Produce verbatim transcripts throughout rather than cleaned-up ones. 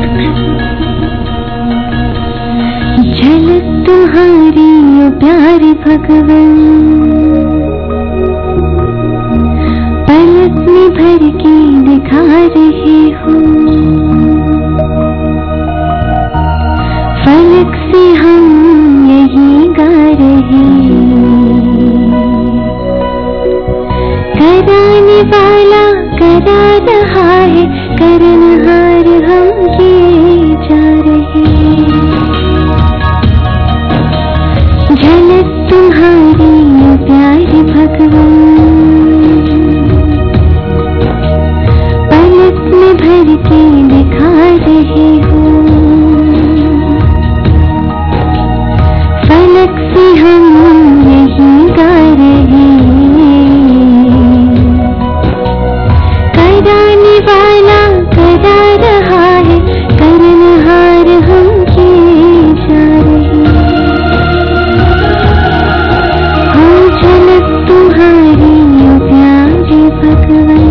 झलक तुम्हारी ओ प्यारे भगवन, पलक में भर के दिखा रहे हो। फलक से हम यही गा रहे, कराने वाला करा रहा है, करनहार हम किए जा रहे। झलक तुम्हारी ओ प्यारे भगवन, पलक में भर के दिखा रहे हो। फलक से हम यही गा रहे, कराने वाला करा रहा है, करनहार हम किए जा रहे। हो झलक तुम्हारी ओ प्यारे भगवन।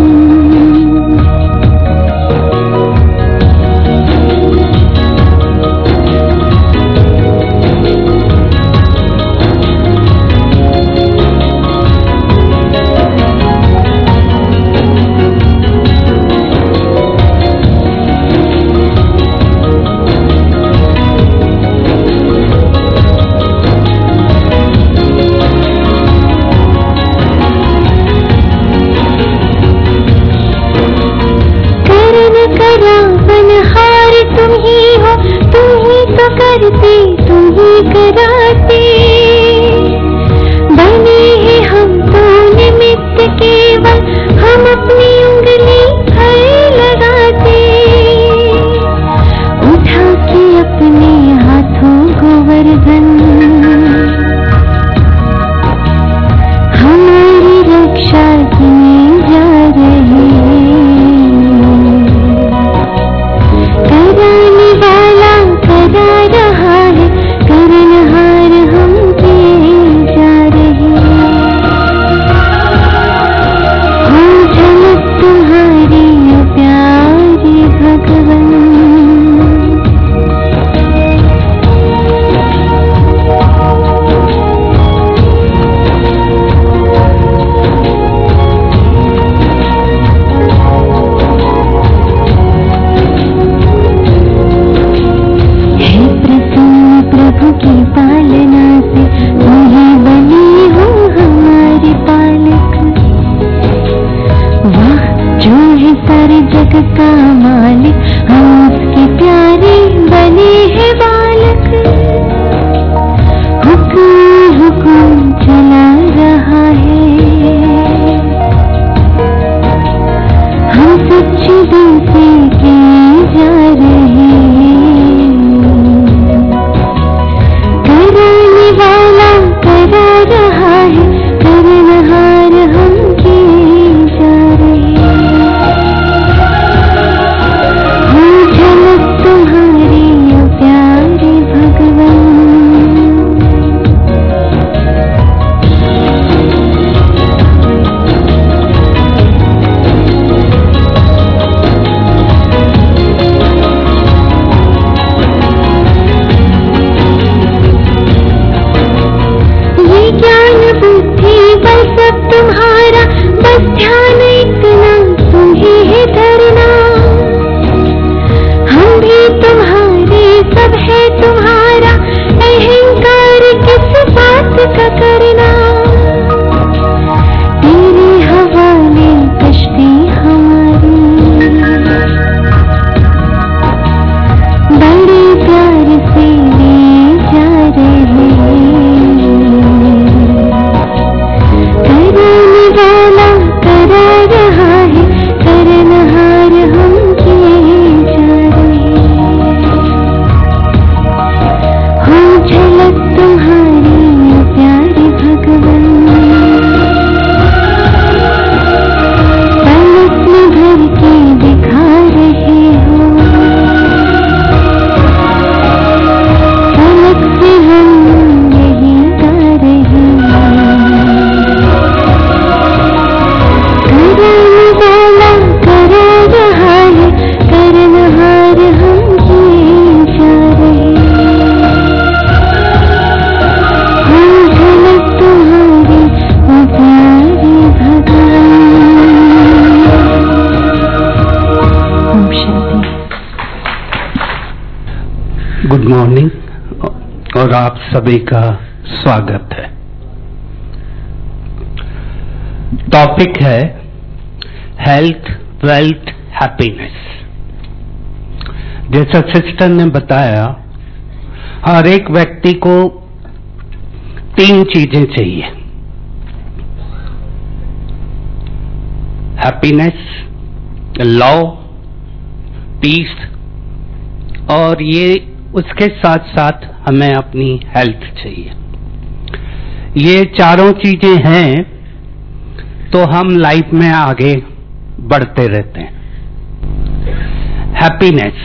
करावनहार तुम ही हो, तुम ही तो करते, तुम ही कराते। बने हैं हम तो निमित्त केवल, हम अपनी उंगली पर लगाते। उठा के अपने हाथों गोवर्धन, हमारी रक्षा किए जा रहे। कराने वाला करा रहा है, करनहार हम किए जा रहे। हो झलक तुम्हारी ओ प्यारे भगवन। प्रभु की पालना से तुम ही बने हो हमारे पालक। वाह जो है सारे जग का मालिक, हम उसके प्यारे बने हैं बालक। हुक्म हुक्म चला रहा है, हम सच्चे दिल से किए जा रहे। कराने वाला करा रहा है, करनहार हम किए जा रहे। हो गुड मॉर्निंग और आप सभी का स्वागत है। टॉपिक है हेल्थ, वेल्थ, हैप्पीनेस। जैसा सिस्टर ने बताया, हर एक व्यक्ति को तीन चीजें चाहिए, हैप्पीनेस, लव, पीस, और ये उसके साथ साथ हमें अपनी हेल्थ चाहिए। ये चारों चीजें हैं तो हम लाइफ में आगे बढ़ते रहते हैं। हैप्पीनेस,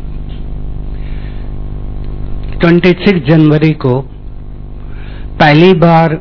छब्बीस जनवरी को पहली बार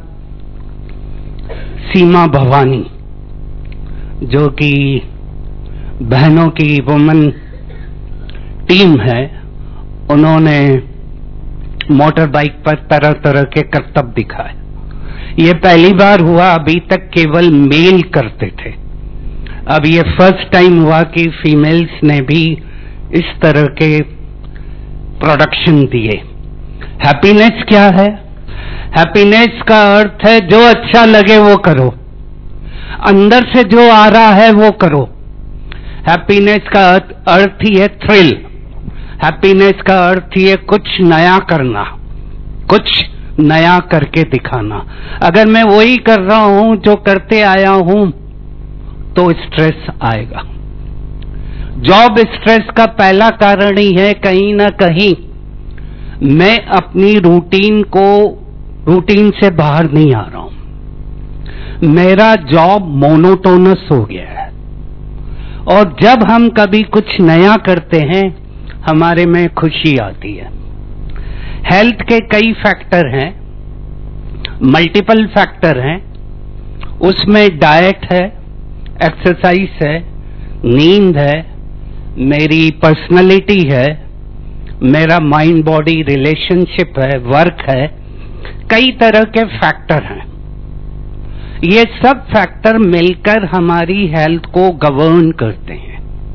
सीमा भवानी, जो कि बहनों की वुमेन टीम है, उन्होंने मोटर बाइक पर तरह तरह के करतब दिखाए। ये पहली बार हुआ, अभी तक केवल मेल करते थे। अब ये फर्स्ट टाइम हुआ कि फीमेल्स ने भी इस तरह के प्रोडक्शन दिए। हैप्पीनेस क्या है? हैप्पीनेस का अर्थ है जो अच्छा लगे वो करो, अंदर से जो आ रहा है वो करो। हैप्पीनेस का अर्थ ही है थ्रिल। हैप्पीनेस का अर्थ ही है कुछ नया करना, कुछ नया करके दिखाना। अगर मैं वही कर रहा हूं जो करते आया हूं तो स्ट्रेस आएगा। जॉब स्ट्रेस का पहला कारण ही है कहीं ना कहीं मैं अपनी रूटीन को रूटीन से बाहर नहीं आ रहा हूं। मेरा जॉब मोनोटोनस हो गया है। और जब हम कभी कुछ नया करते हैं हमारे में खुशी आती है। हेल्थ के कई फैक्टर हैं, मल्टीपल फैक्टर हैं। उसमें डाइट है, एक्सरसाइज है, नींद है, मेरी पर्सनालिटी है, मेरा माइंड बॉडी रिलेशनशिप है, वर्क है, कई तरह के फैक्टर हैं। ये सब फैक्टर मिलकर हमारी हेल्थ को गवर्न करते हैं।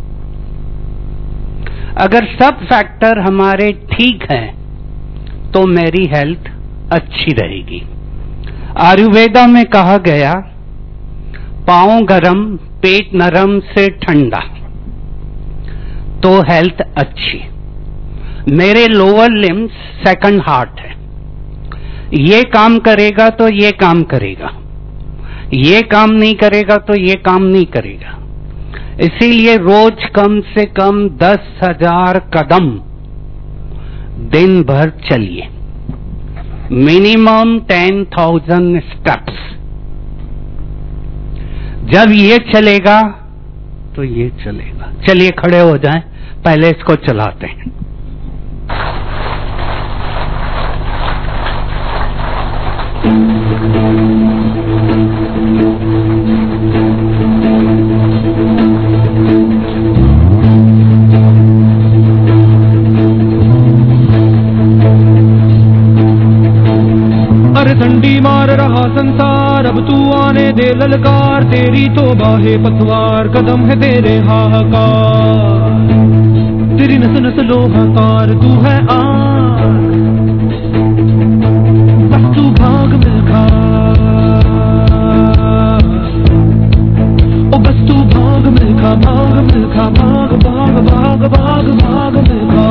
अगर सब फैक्टर हमारे ठीक हैं तो मेरी हेल्थ अच्छी रहेगी। आयुर्वेदा में कहा गया, पांव गरम पेट नरम से ठंडा, तो हेल्थ अच्छी। मेरे लोअर लिम्स सेकंड हार्ट है, ये काम करेगा तो ये काम करेगा, ये काम नहीं करेगा तो ये काम नहीं करेगा। इसीलिए रोज कम से कम दस हजार कदम दिन भर चलिए, मिनिमम टेन थाउजेंड स्टेप्स। जब ये चलेगा तो ये चलेगा। चलिए खड़े हो जाएं, पहले इसको चलाते हैं। ठंडी मार रहा संसार, अब तू आने दे ललकार। तेरी तो बाहे पतवार, कदम है तेरे हाहाकार। तेरी नस नस लोहाकार, तू है आग, बस तू भाग मिलखा। ओ बस तू भाग मिलखा, भाग मिलखा, भाग भाग भाग भाग भाग मिलखा।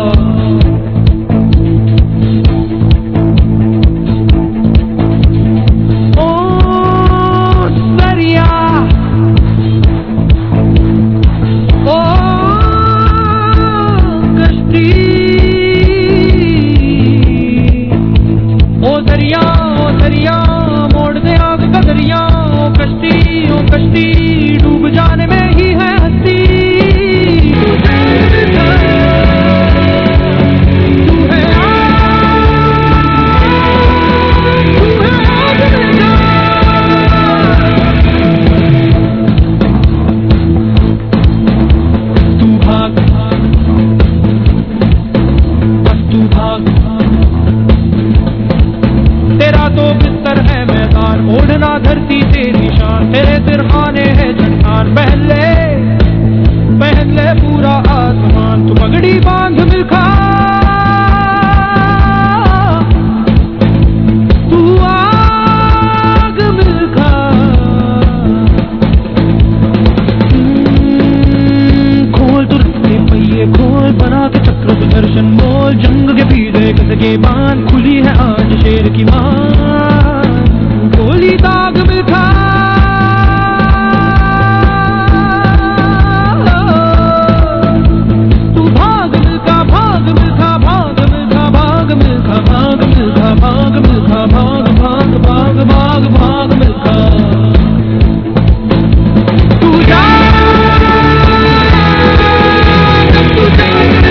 डूब जाने में ही है हस्ती। तेरा तो बिस्तर है मैदान, ओढ़ना धरती तेरी शान, तेरे सिरहाने है दर्शन मोल जंग के पीछे कस के बांध खुली है आज शेर की मान गोली दाग मिलखा तू भाग मिलखा भाग मिलखा भाग मिलखा भाग मिलखा भाग मिलखा भाग मिलखा भाग भाग भाग भाग भाग मिलखा तू जा तू जा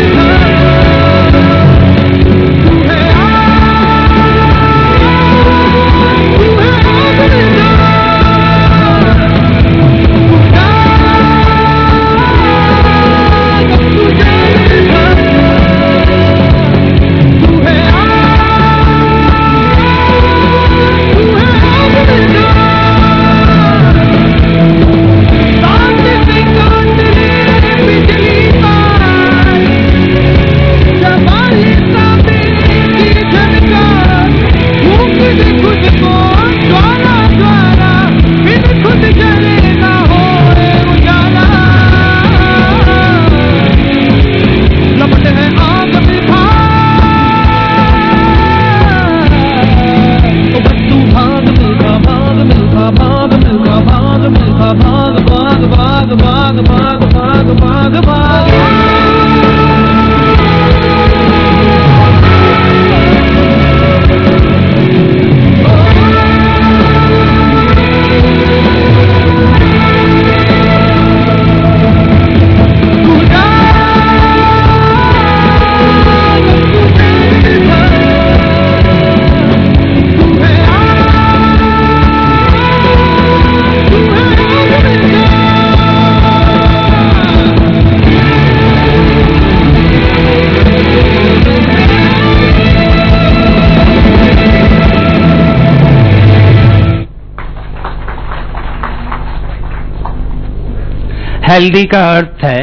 हेल्दी का अर्थ है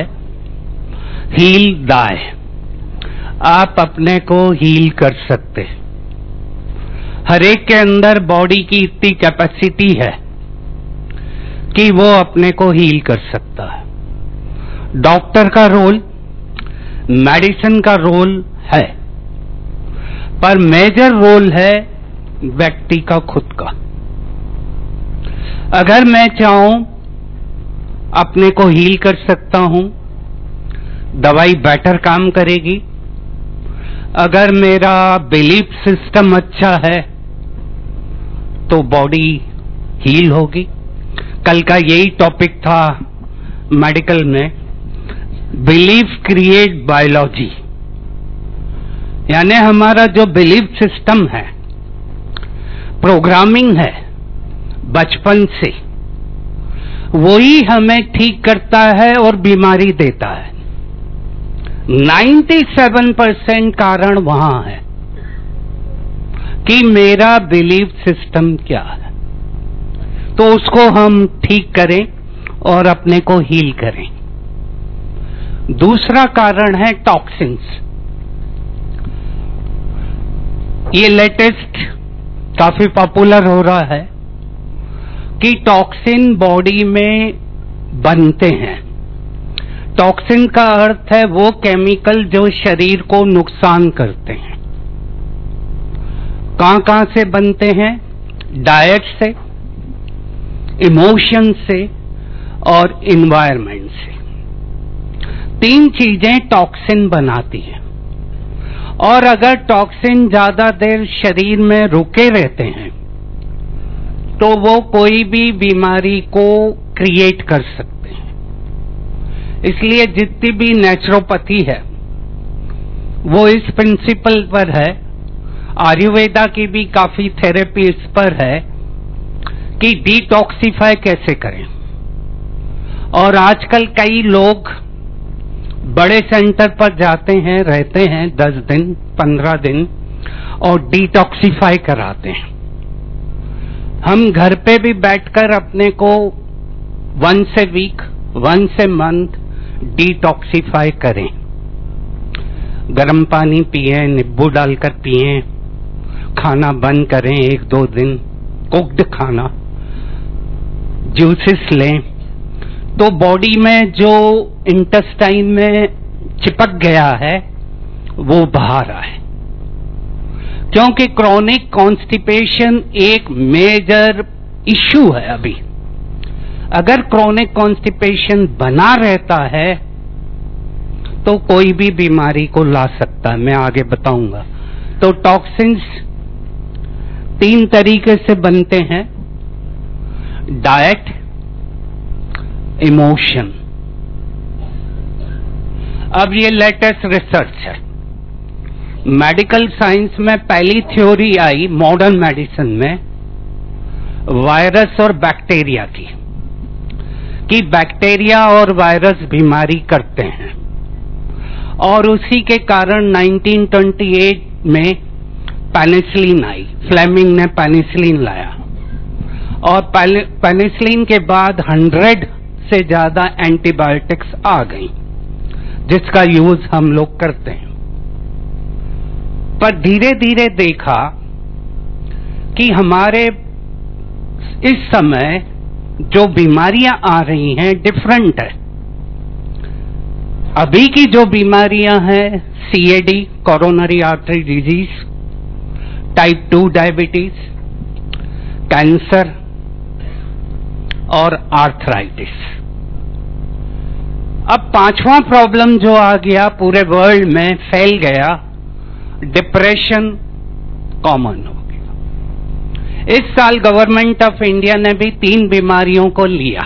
हील दाय। आप अपने को हील कर सकते। हर एक के अंदर बॉडी की इतनी कैपेसिटी है कि वो अपने को हील कर सकता है। डॉक्टर का रोल, मेडिसिन का रोल है, पर मेजर रोल है व्यक्ति का खुद का। अगर मैं चाहूं अपने को हील कर सकता हूं, दवाई बेटर काम करेगी। अगर मेरा बिलीफ सिस्टम अच्छा है तो बॉडी हील होगी। कल का यही टॉपिक था मेडिकल में, बिलीफ क्रिएट बायोलॉजी, यानी हमारा जो बिलीफ सिस्टम है, प्रोग्रामिंग है बचपन से, वही हमें ठीक करता है और बीमारी देता है। सत्तानवे परसेंट कारण वहां है कि मेरा बिलीफ सिस्टम क्या है, तो उसको हम ठीक करें और अपने को हील करें। दूसरा कारण है टॉक्सिन्स। ये लेटेस्ट काफी पॉपुलर हो रहा है कि टॉक्सिन बॉडी में बनते हैं। टॉक्सिन का अर्थ है वो केमिकल जो शरीर को नुकसान करते हैं। कहां कहां से बनते हैं? डाइट से, इमोशन से और इन्वायरमेंट से। तीन चीजें टॉक्सिन बनाती हैं, और अगर टॉक्सिन ज्यादा देर शरीर में रुके रहते हैं तो वो कोई भी बीमारी को क्रिएट कर सकते हैं। इसलिए जितनी भी नेचुरोपैथी है वो इस प्रिंसिपल पर है। आयुर्वेदा की भी काफी थेरेपी इस पर है कि डिटॉक्सिफाई कैसे करें। और आजकल कई लोग बड़े सेंटर पर जाते हैं, रहते हैं दस दिन पंद्रह दिन और डिटॉक्सिफाई कराते हैं। हम घर पे भी बैठकर अपने को once a week, once a month detoxify करें। गर्म पानी पिए, नींबू डालकर पिए, खाना बंद करें एक दो दिन, कुक्ड खाना, जूसेस लें, तो बॉडी में जो इंटेस्टाइन में चिपक गया है वो बाहर आए, क्योंकि क्रॉनिक कॉन्स्टिपेशन एक मेजर इश्यू है अभी। अगर क्रॉनिक कॉन्स्टिपेशन बना रहता है तो कोई भी बीमारी को ला सकता है, मैं आगे बताऊंगा। तो टॉक्सिन्स तीन तरीके से बनते हैं, डाइट, इमोशन। अब ये लेटेस्ट रिसर्च है, मेडिकल साइंस में पहली थ्योरी आई मॉडर्न मेडिसिन में वायरस और बैक्टीरिया की, कि बैक्टीरिया और वायरस बीमारी करते हैं, और उसी के कारण नाइनटीन ट्वेंटी एट में पेनिसिलिन आई, फ्लेमिंग ने पेनिसिलिन लाया, और पेनिसिलिन के बाद हंड्रेड से ज्यादा एंटीबायोटिक्स आ गई जिसका यूज हम लोग करते हैं। पर धीरे धीरे देखा कि हमारे इस समय जो बीमारियां आ रही हैं डिफरेंट है। अभी की जो बीमारियां हैं CAD, coronary artery disease, type two diabetes, cancer और आर्थराइटिस। अब पांचवा प्रॉब्लम जो आ गया पूरे वर्ल्ड में फैल गया, डिप्रेशन कॉमन हो गया। इस साल गवर्नमेंट ऑफ इंडिया ने भी तीन बीमारियों को लिया,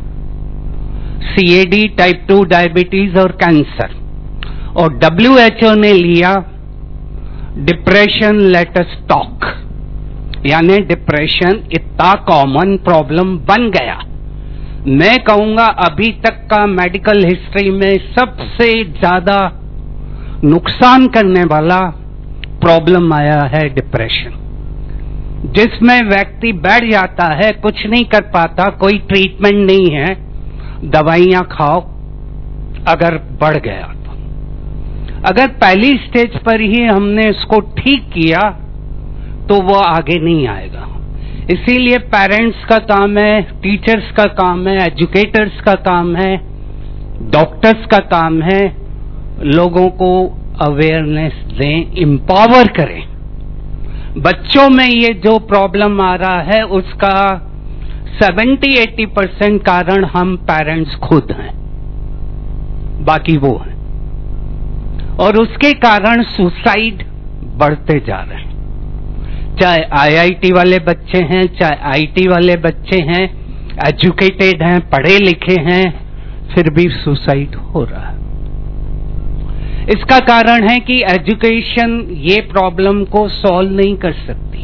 सीएडी, टाइप टू डायबिटीज और कैंसर, और डब्ल्यू एच ओ ने लिया डिप्रेशन लेटेस्ट टॉक, यानी डिप्रेशन इतना कॉमन प्रॉब्लम बन गया। मैं कहूंगा अभी तक का मेडिकल हिस्ट्री में सबसे ज्यादा नुकसान करने वाला प्रॉब्लम आया है डिप्रेशन, जिसमें व्यक्ति बैठ जाता है, कुछ नहीं कर पाता, कोई ट्रीटमेंट नहीं है, दवाइयां खाओ अगर बढ़ गया तो। अगर पहली स्टेज पर ही हमने इसको ठीक किया तो वो आगे नहीं आएगा। इसीलिए पेरेंट्स का काम है, टीचर्स का काम है, एजुकेटर्स का काम है, डॉक्टर्स का काम है, लोगों को अवेयरनेस दें, एम्पावर करें। बच्चों में ये जो प्रॉब्लम आ रहा है उसका सेवेंटी एटी परसेंट कारण हम पेरेंट्स खुद हैं, बाकी वो हैं, और उसके कारण सुसाइड बढ़ते जा रहे हैं। चाहे आईआईटी वाले बच्चे हैं, चाहे आईटी वाले बच्चे हैं, एजुकेटेड हैं, पढ़े लिखे हैं, फिर भी सुसाइड हो रहा है। इसका कारण है कि एजुकेशन ये प्रॉब्लम को सॉल्व नहीं कर सकती।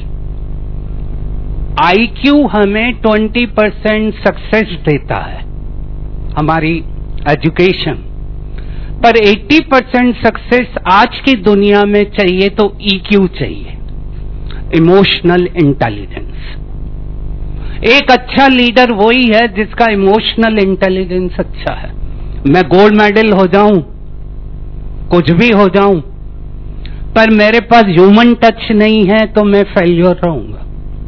आईक्यू हमें ट्वेंटी परसेंट सक्सेस देता है, हमारी एजुकेशन, पर अस्सी परसेंट सक्सेस आज की दुनिया में चाहिए तो ईक्यू चाहिए, इमोशनल इंटेलिजेंस। एक अच्छा लीडर वही है जिसका इमोशनल इंटेलिजेंस अच्छा है। मैं गोल्ड मेडल हो जाऊं, कुछ भी हो जाऊं, पर मेरे पास ह्यूमन टच नहीं है तो मैं फेल्योर रहूंगा।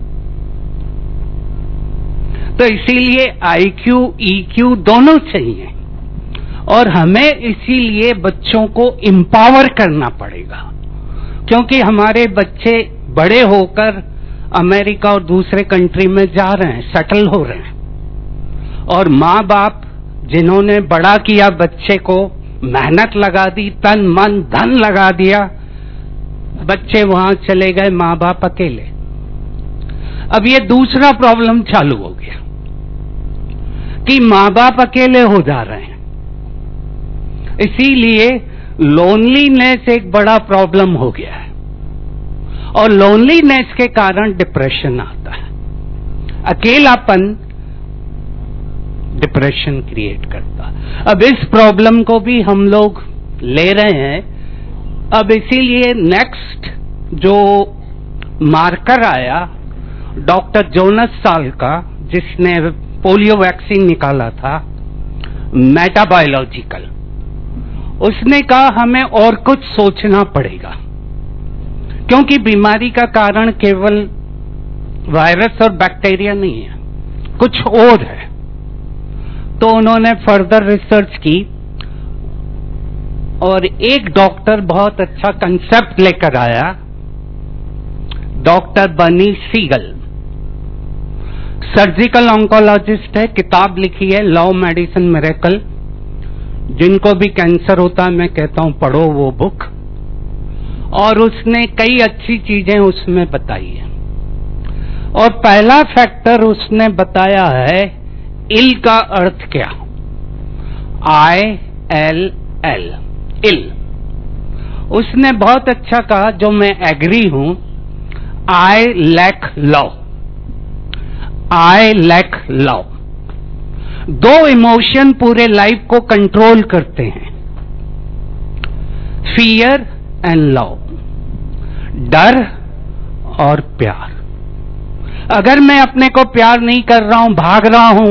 तो इसीलिए आईक्यू, ईक्यू दोनों चाहिए, और हमें इसीलिए बच्चों को एम्पावर करना पड़ेगा, क्योंकि हमारे बच्चे बड़े होकर अमेरिका और दूसरे कंट्री में जा रहे हैं, सेटल हो रहे हैं, और माँ बाप जिन्होंने बड़ा किया बच्चे को, मेहनत लगा दी, तन मन धन लगा दिया, बच्चे वहां चले गए, माँ बाप अकेले। अब ये दूसरा प्रॉब्लम चालू हो गया कि माँ बाप अकेले हो जा रहे हैं, इसीलिए लोनलीनेस एक बड़ा प्रॉब्लम हो गया है, और लोनलीनेस के कारण डिप्रेशन आता है। अकेलापन डिप्रेशन क्रिएट करता। अब इस प्रॉब्लम को भी हम लोग ले रहे हैं। अब इसीलिए नेक्स्ट जो मार्कर आया डॉक्टर जोनास साल का, जिसने पोलियो वैक्सीन निकाला था, मेटाबायोलॉजिकल, उसने कहा हमें और कुछ सोचना पड़ेगा, क्योंकि बीमारी का कारण केवल वायरस और बैक्टीरिया नहीं है, कुछ और है। तो उन्होंने फर्दर रिसर्च की और एक डॉक्टर बहुत अच्छा कंसेप्ट लेकर आया, doctor Bernie Siegel, surgical oncologist है, किताब लिखी है लव मेडिसिन मिरेकल। जिनको भी कैंसर होता है मैं कहता हूं पढ़ो वो बुक, और उसने कई अच्छी चीजें उसमें बताई है। और पहला फैक्टर उसने बताया है इल का अर्थ क्या, आई एल एल, इल। उसने बहुत अच्छा कहा, जो मैं एग्री हूं, I lack love, I lack love. दो इमोशन पूरे लाइफ को कंट्रोल करते हैं, फियर एंड लव, डर और प्यार। अगर मैं अपने को प्यार नहीं कर रहा हूं, भाग रहा हूं,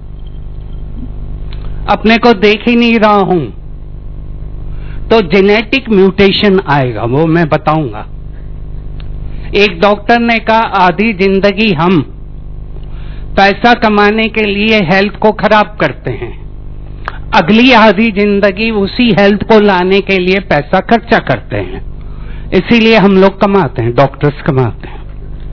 अपने को देख ही नहीं रहा हूं, तो जेनेटिक म्यूटेशन आएगा, वो मैं बताऊंगा। एक डॉक्टर ने कहा आधी जिंदगी हम पैसा कमाने के लिए हेल्थ को खराब करते हैं, अगली आधी जिंदगी उसी हेल्थ को लाने के लिए पैसा खर्चा करते हैं, इसीलिए हम लोग कमाते हैं, डॉक्टर्स कमाते हैं।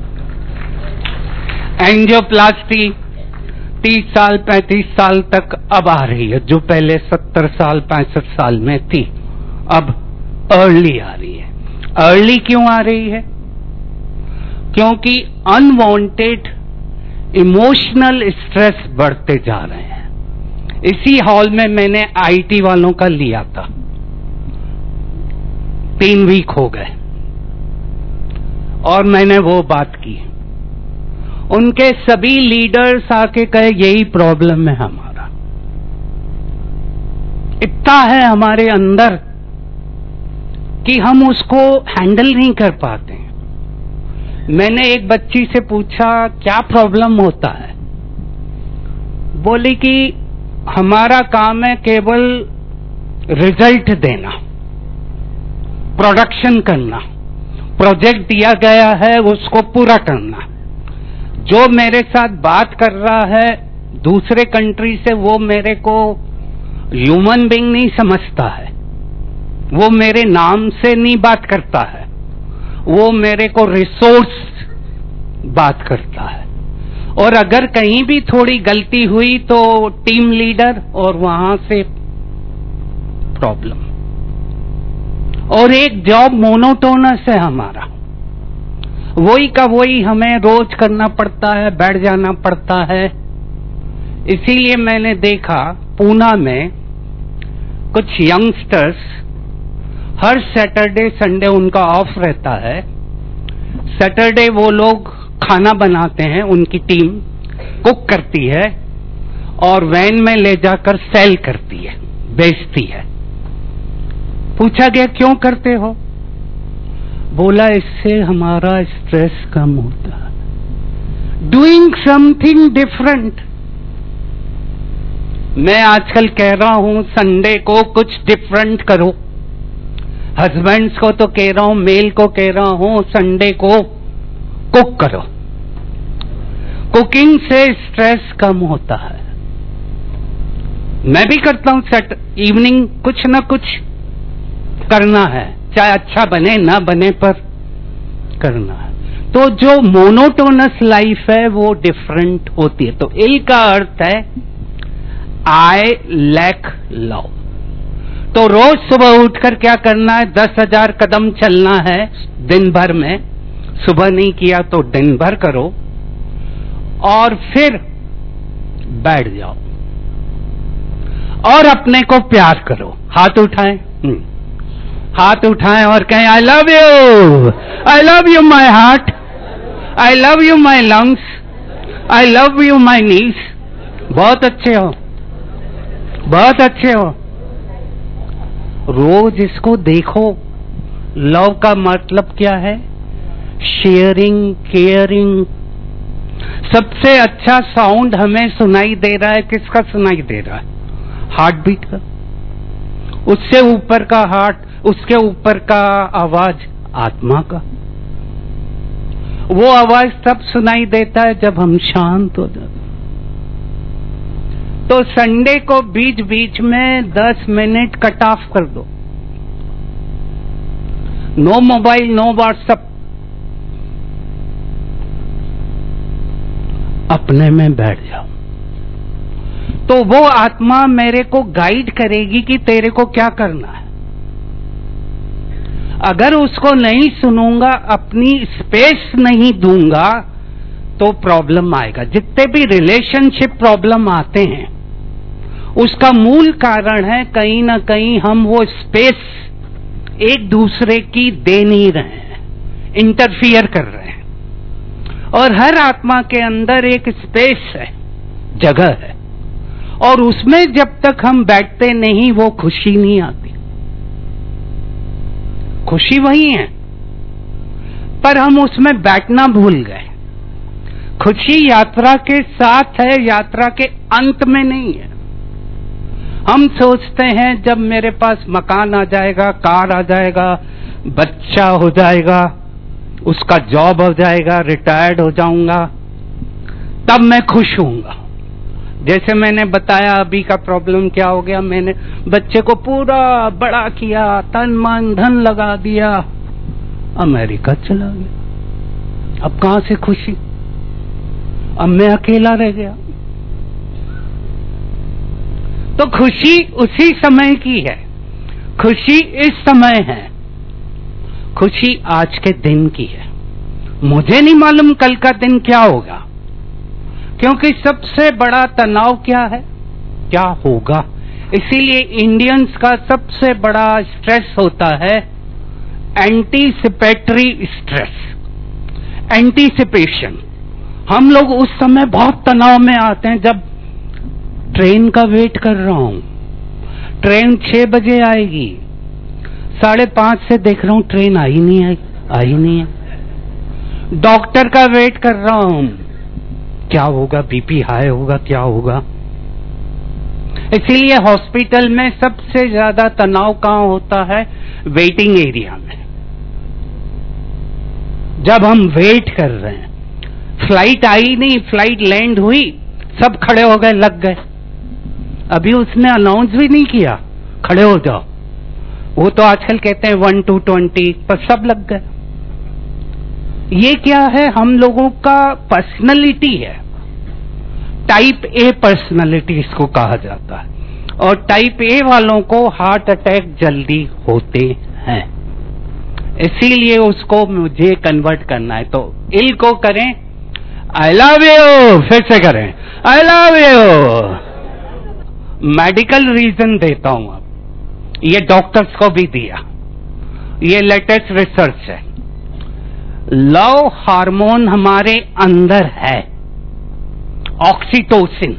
एंजियोप्लास्टी तीस साल पैंतीस साल तक अब आ रही है, जो पहले सत्तर साल पैंसठ साल में थी, अब अर्ली आ रही है। अर्ली क्यों आ रही है? क्योंकि अनवांटेड इमोशनल स्ट्रेस बढ़ते जा रहे हैं। इसी हॉल में मैंने आईटी वालों का लिया था, तीन वीक हो गए, और मैंने वो बात की। उनके सभी लीडर्स आके कहे यही प्रॉब्लम है हमारा, इतना है हमारे अंदर कि हम उसको हैंडल नहीं कर पाते। मैंने एक बच्ची से पूछा क्या प्रॉब्लम होता है, बोली कि हमारा काम है केवल रिजल्ट देना, प्रोडक्शन करना, प्रोजेक्ट दिया गया है उसको पूरा करना। जो मेरे साथ बात कर रहा है दूसरे कंट्री से, वो मेरे को ह्यूमन बीइंग नहीं समझता है, वो मेरे नाम से नहीं बात करता है, वो मेरे को रिसोर्स बात करता है। और अगर कहीं भी थोड़ी गलती हुई तो टीम लीडर और वहां से प्रॉब्लम। और एक जॉब मोनोटोनस है हमारा, वही का वही हमें रोज करना पड़ता है, बैठ जाना पड़ता है। इसीलिए मैंने देखा पूना में कुछ यंगस्टर्स, हर सैटरडे संडे उनका ऑफ रहता है, सैटरडे वो लोग खाना बनाते हैं, उनकी टीम कुक करती है और वैन में ले जाकर सेल करती है, बेचती है। पूछा गया क्यों करते हो, बोला इससे हमारा स्ट्रेस कम होता है, डूइंग समथिंग डिफरेंट। मैं आजकल कह रहा हूं संडे को कुछ डिफरेंट करो, हस्बैंड्स को तो कह रहा हूं, मेल को कह रहा हूं संडे को कुक करो। कुकिंग से स्ट्रेस कम होता है। मैं भी करता हूं, सेट इवनिंग कुछ ना कुछ करना है, चाहे अच्छा बने ना बने पर करना है। तो जो मोनोटोनस लाइफ है वो डिफरेंट होती है। तो इल का अर्थ है आई लैक लव। तो रोज सुबह उठकर क्या करना है, दस हजार कदम चलना है दिन भर में, सुबह नहीं किया तो दिन भर करो, और फिर बैठ जाओ और अपने को प्यार करो। हाथ उठाएं, हाथ उठाएं और कहें I love you, I love you my heart, I love you my lungs, I love you my knees. बहुत अच्छे हो, बहुत अच्छे हो। रोज इसको देखो। लव का मतलब क्या है? Sharing, caring. सबसे अच्छा साउंड हमें सुनाई दे रहा है, किसका सुनाई दे रहा है? हार्ट बीट का। उससे ऊपर का हार्ट, उसके ऊपर का आवाज आत्मा का। वो आवाज तब सुनाई देता है जब हम शांत हो जाते। तो संडे को बीच बीच में दस मिनट कट ऑफ कर दो, नो मोबाइल, नो व्हाट्सएप, अपने में बैठ जाओ। तो वो आत्मा मेरे को गाइड करेगी कि तेरे को क्या करना है। अगर उसको नहीं सुनूंगा, अपनी स्पेस नहीं दूंगा, तो प्रॉब्लम आएगा। जितने भी रिलेशनशिप प्रॉब्लम आते हैं उसका मूल कारण है कहीं ना कहीं हम वो स्पेस एक दूसरे की दे नहीं रहे हैं, इंटरफियर कर रहे हैं। और हर आत्मा के अंदर एक स्पेस है, जगह है, और उसमें जब तक हम बैठते नहीं वो खुशी नहीं आती। खुशी वही है, पर हम उसमें बैठना भूल गए। खुशी यात्रा के साथ है, यात्रा के अंत में नहीं है। हम सोचते हैं जब मेरे पास मकान आ जाएगा, कार आ जाएगा, बच्चा हो जाएगा, उसका जॉब हो जाएगा, रिटायर्ड हो जाऊंगा, तब मैं खुश होऊंगा। जैसे मैंने बताया अभी का प्रॉब्लम क्या हो गया, मैंने बच्चे को पूरा बड़ा किया, तन मन धन लगा दिया, अमेरिका चला गया। अब कहां से खुशी? अब मैं अकेला रह गया। तो खुशी उसी समय की है, खुशी इस समय है, खुशी आज के दिन की है। मुझे नहीं मालूम कल का दिन क्या होगा, क्योंकि सबसे बड़ा तनाव क्या है, क्या होगा। इसीलिए इंडियंस का सबसे बड़ा स्ट्रेस होता है एंटीसिपेटरी स्ट्रेस, एंटीसिपेशन। हम लोग उस समय बहुत तनाव में आते हैं जब ट्रेन का वेट कर रहा हूं, ट्रेन छह बजे आएगी, साढ़े पांच से देख रहा हूं ट्रेन आई नहीं आई आई नहीं है। डॉक्टर का वेट कर रहा हूं, क्या होगा, बीपी हाई होगा, क्या होगा। इसीलिए हॉस्पिटल में सबसे ज्यादा तनाव कहां होता है? वेटिंग एरिया में। जब हम वेट कर रहे हैं, फ्लाइट आई नहीं, फ्लाइट लैंड हुई, सब खड़े हो गए, लग गए। अभी उसने अनाउंस भी नहीं किया खड़े हो जाओ, वो तो आजकल कहते हैं वन टू ट्वेंटी पर सब लग गए। ये क्या है? हम लोगों का पर्सनैलिटी है, टाइप ए पर्सनैलिटी इसको कहा जाता है, और टाइप ए वालों को हार्ट अटैक जल्दी होते हैं। इसीलिए उसको मुझे कन्वर्ट करना है। तो इल को करें आई लव यू, फिर से करें I love you. Medical reason देता हूं, अब ये डॉक्टर्स को भी दिया, ये लेटेस्ट रिसर्च है। लव हार्मोन हमारे अंदर है, ऑक्सीटोसिन।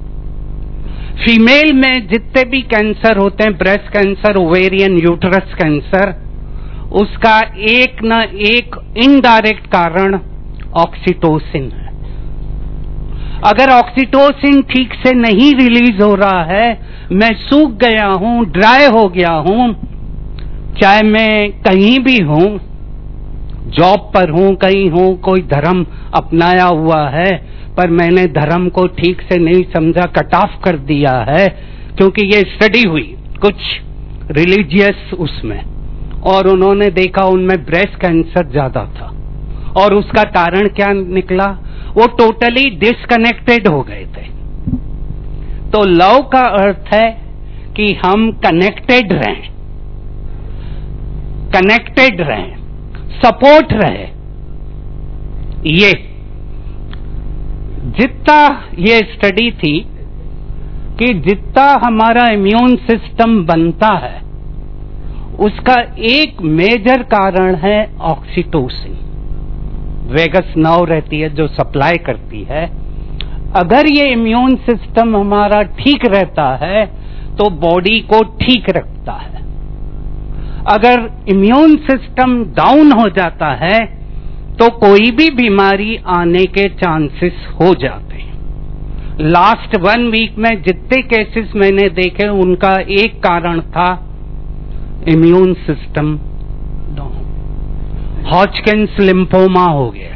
फीमेल में जितने भी कैंसर होते हैं, breast cancer, ovarian, uterus cancer, उसका एक न एक इनडायरेक्ट कारण ऑक्सीटोसिन है। अगर ऑक्सीटोसिन ठीक से नहीं रिलीज हो रहा है, मैं सूख गया हूं, ड्राई हो गया हूं, चाहे मैं कहीं भी हूं, जॉब पर हूं, कहीं हूं, कोई धर्म अपनाया हुआ है, पर मैंने धर्म को ठीक से नहीं समझा, कट ऑफ कर दिया है, क्योंकि ये स्टडी हुई कुछ रिलीजियस उसमें, और उन्होंने देखा उनमें ब्रेस्ट कैंसर ज्यादा था। और उसका कारण क्या निकला? वो टोटली डिस्कनेक्टेड हो गए थे। तो लव का अर्थ है कि हम कनेक्टेड रहें, कनेक्टेड रहें, सपोर्ट रहे। ये जितना ये स्टडी थी कि जितना हमारा इम्यून सिस्टम बनता है, उसका एक मेजर कारण है ऑक्सीटोसिन। वेगस नर्व रहती है जो सप्लाई करती है। अगर ये इम्यून सिस्टम हमारा ठीक रहता है तो बॉडी को ठीक रखता है। अगर इम्यून सिस्टम डाउन हो जाता है तो कोई भी बीमारी आने के चांसेस हो जाते हैं। लास्ट वन वीक में जितने केसेस मैंने देखे उनका एक कारण था immune system down. Hodgkin's lymphoma हो गया।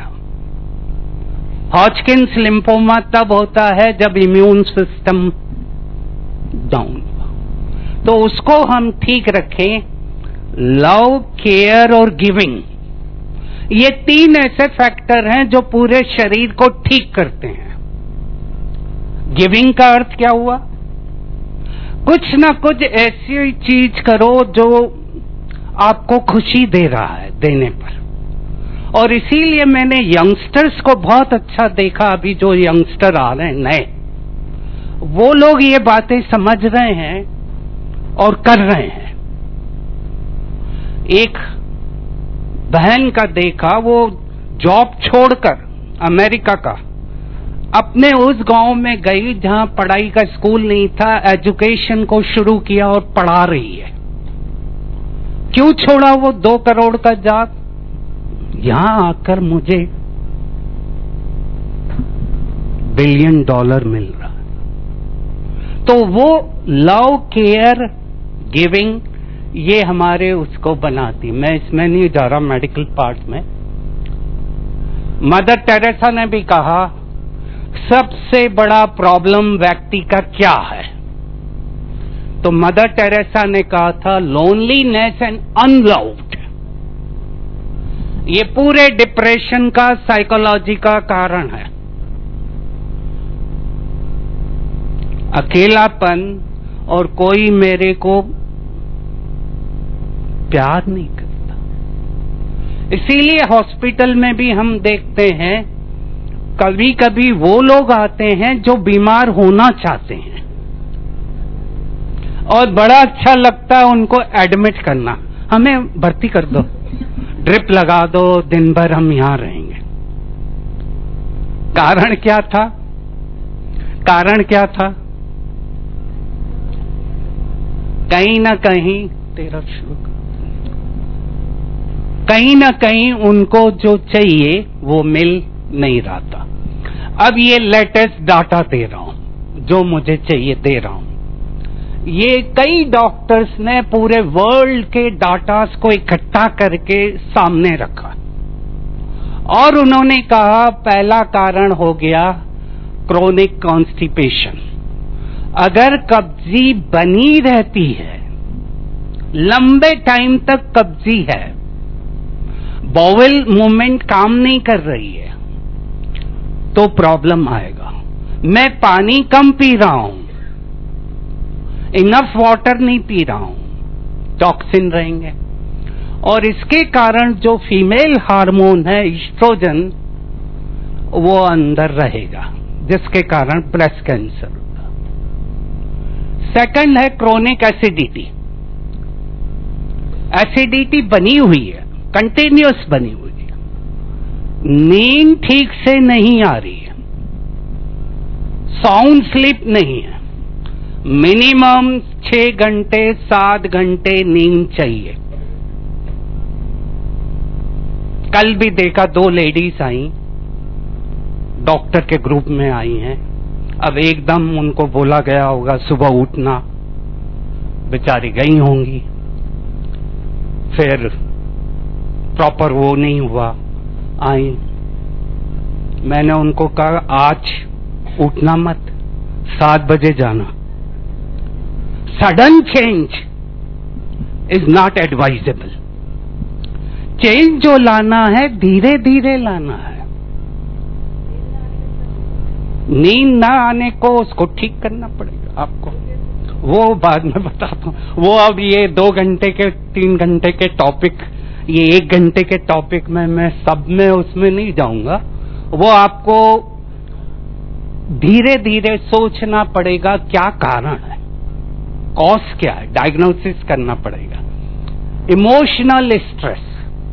हॉजकिंस लिम्फोमा तब होता है जब इम्यून सिस्टम डाउन। तो उसको हम ठीक रखें लव, केयर और गिविंग, ये तीन ऐसे फैक्टर हैं जो पूरे शरीर को ठीक करते हैं। गिविंग का अर्थ क्या हुआ? कुछ ना कुछ ऐसी चीज करो जो आपको खुशी दे रहा है देने पर। और इसीलिए मैंने यंगस्टर्स को बहुत अच्छा देखा, अभी जो यंगस्टर आ रहे हैं नए, वो लोग ये बातें समझ रहे हैं और कर रहे हैं। एक बहन का देखा, वो जॉब छोड़कर अमेरिका का अपने उस गांव में गई जहां पढ़ाई का स्कूल नहीं था, एजुकेशन को शुरू किया और पढ़ा रही है। क्यों छोड़ा वो दो करोड़ का जॉब? यहां आकर मुझे बिलियन डॉलर मिल रहा है। तो वो लव, केयर, गिविंग, ये हमारे उसको बनाती। मैं इसमें नहीं जा रहा मेडिकल पार्ट में। मदर टेरेसा ने भी कहा सबसे बड़ा प्रॉब्लम व्यक्ति का क्या है? तो मदर टेरेसा ने कहा था लोनलीनेस एंड अनलव्ड। ये पूरे डिप्रेशन का, साइकोलॉजी का कारण है। अकेलापन और कोई मेरे को प्यार नहीं करता। इसीलिए हॉस्पिटल में भी हम देखते हैं कभी कभी वो लोग आते हैं जो बीमार होना चाहते हैं और बड़ा अच्छा लगता है उनको एडमिट करना, हमें भर्ती कर दो, ड्रिप लगा दो, दिन भर हम यहां रहेंगे। कारण क्या था? कारण क्या था? कहीं ना कहीं तेरा शुरू कहीं ना कहीं उनको जो चाहिए वो मिल नहीं रहा था। अब ये लेटेस्ट डाटा दे रहा हूं, जो मुझे चाहिए दे रहा हूं। ये कई डॉक्टर्स ने पूरे वर्ल्ड के डाटास को इकट्ठा करके सामने रखा और उन्होंने कहा पहला कारण हो गया क्रोनिक कॉन्स्टिपेशन। अगर कब्जी बनी रहती है, लंबे टाइम तक कब्जी है, बॉवेल मूवमेंट काम नहीं कर रही है, तो प्रॉब्लम आएगा। मैं पानी कम पी रहा हूं, इनफ वाटर नहीं पी रहा हूं, टॉक्सिन रहेंगे। और इसके कारण जो फीमेल हार्मोन है ईस्ट्रोजन, वो अंदर रहेगा, जिसके कारण ब्रेस्ट कैंसर होगा। सेकंड है क्रोनिक एसिडिटी। एसिडिटी बनी हुई है, कंटिन्यूअस बनी हुई है, नींद ठीक से नहीं आ रही है, साउंड स्लीप नहीं है, मिनिमम छह घंटे सात घंटे नींद चाहिए। कल भी देखा दो लेडीज आई, डॉक्टर के ग्रुप में आई हैं। अब एकदम उनको बोला गया होगा सुबह उठना, बेचारी गई होंगी, फिर प्रॉपर वो नहीं हुआ, आई। मैंने उनको कहा आज उठना मत, सात बजे जाना। Sudden change is not advisable. Change जो लाना है धीरे धीरे लाना है। नींद ना आने को उसको ठीक करना पड़ेगा आपको, वो बाद में बताता हूं। वो अब ये दो घंटे के तीन घंटे के टॉपिक, ये एक घंटे के टॉपिक में मैं सब में उसमें नहीं जाऊंगा। वो आपको धीरे धीरे सोचना पड़ेगा क्या कारण है, कॉज क्या है, डायग्नोसिस करना पड़ेगा। इमोशनल स्ट्रेस,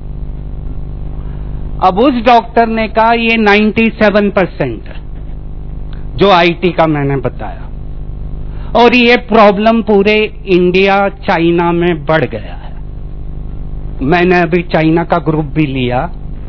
अब उस डॉक्टर ने कहा ये सत्तानवे परसेंट है, जो आईटी का मैंने बताया, और ये प्रॉब्लम पूरे इंडिया चाइना में बढ़ गया है। मैंने अभी चाइना का ग्रुप भी लिया।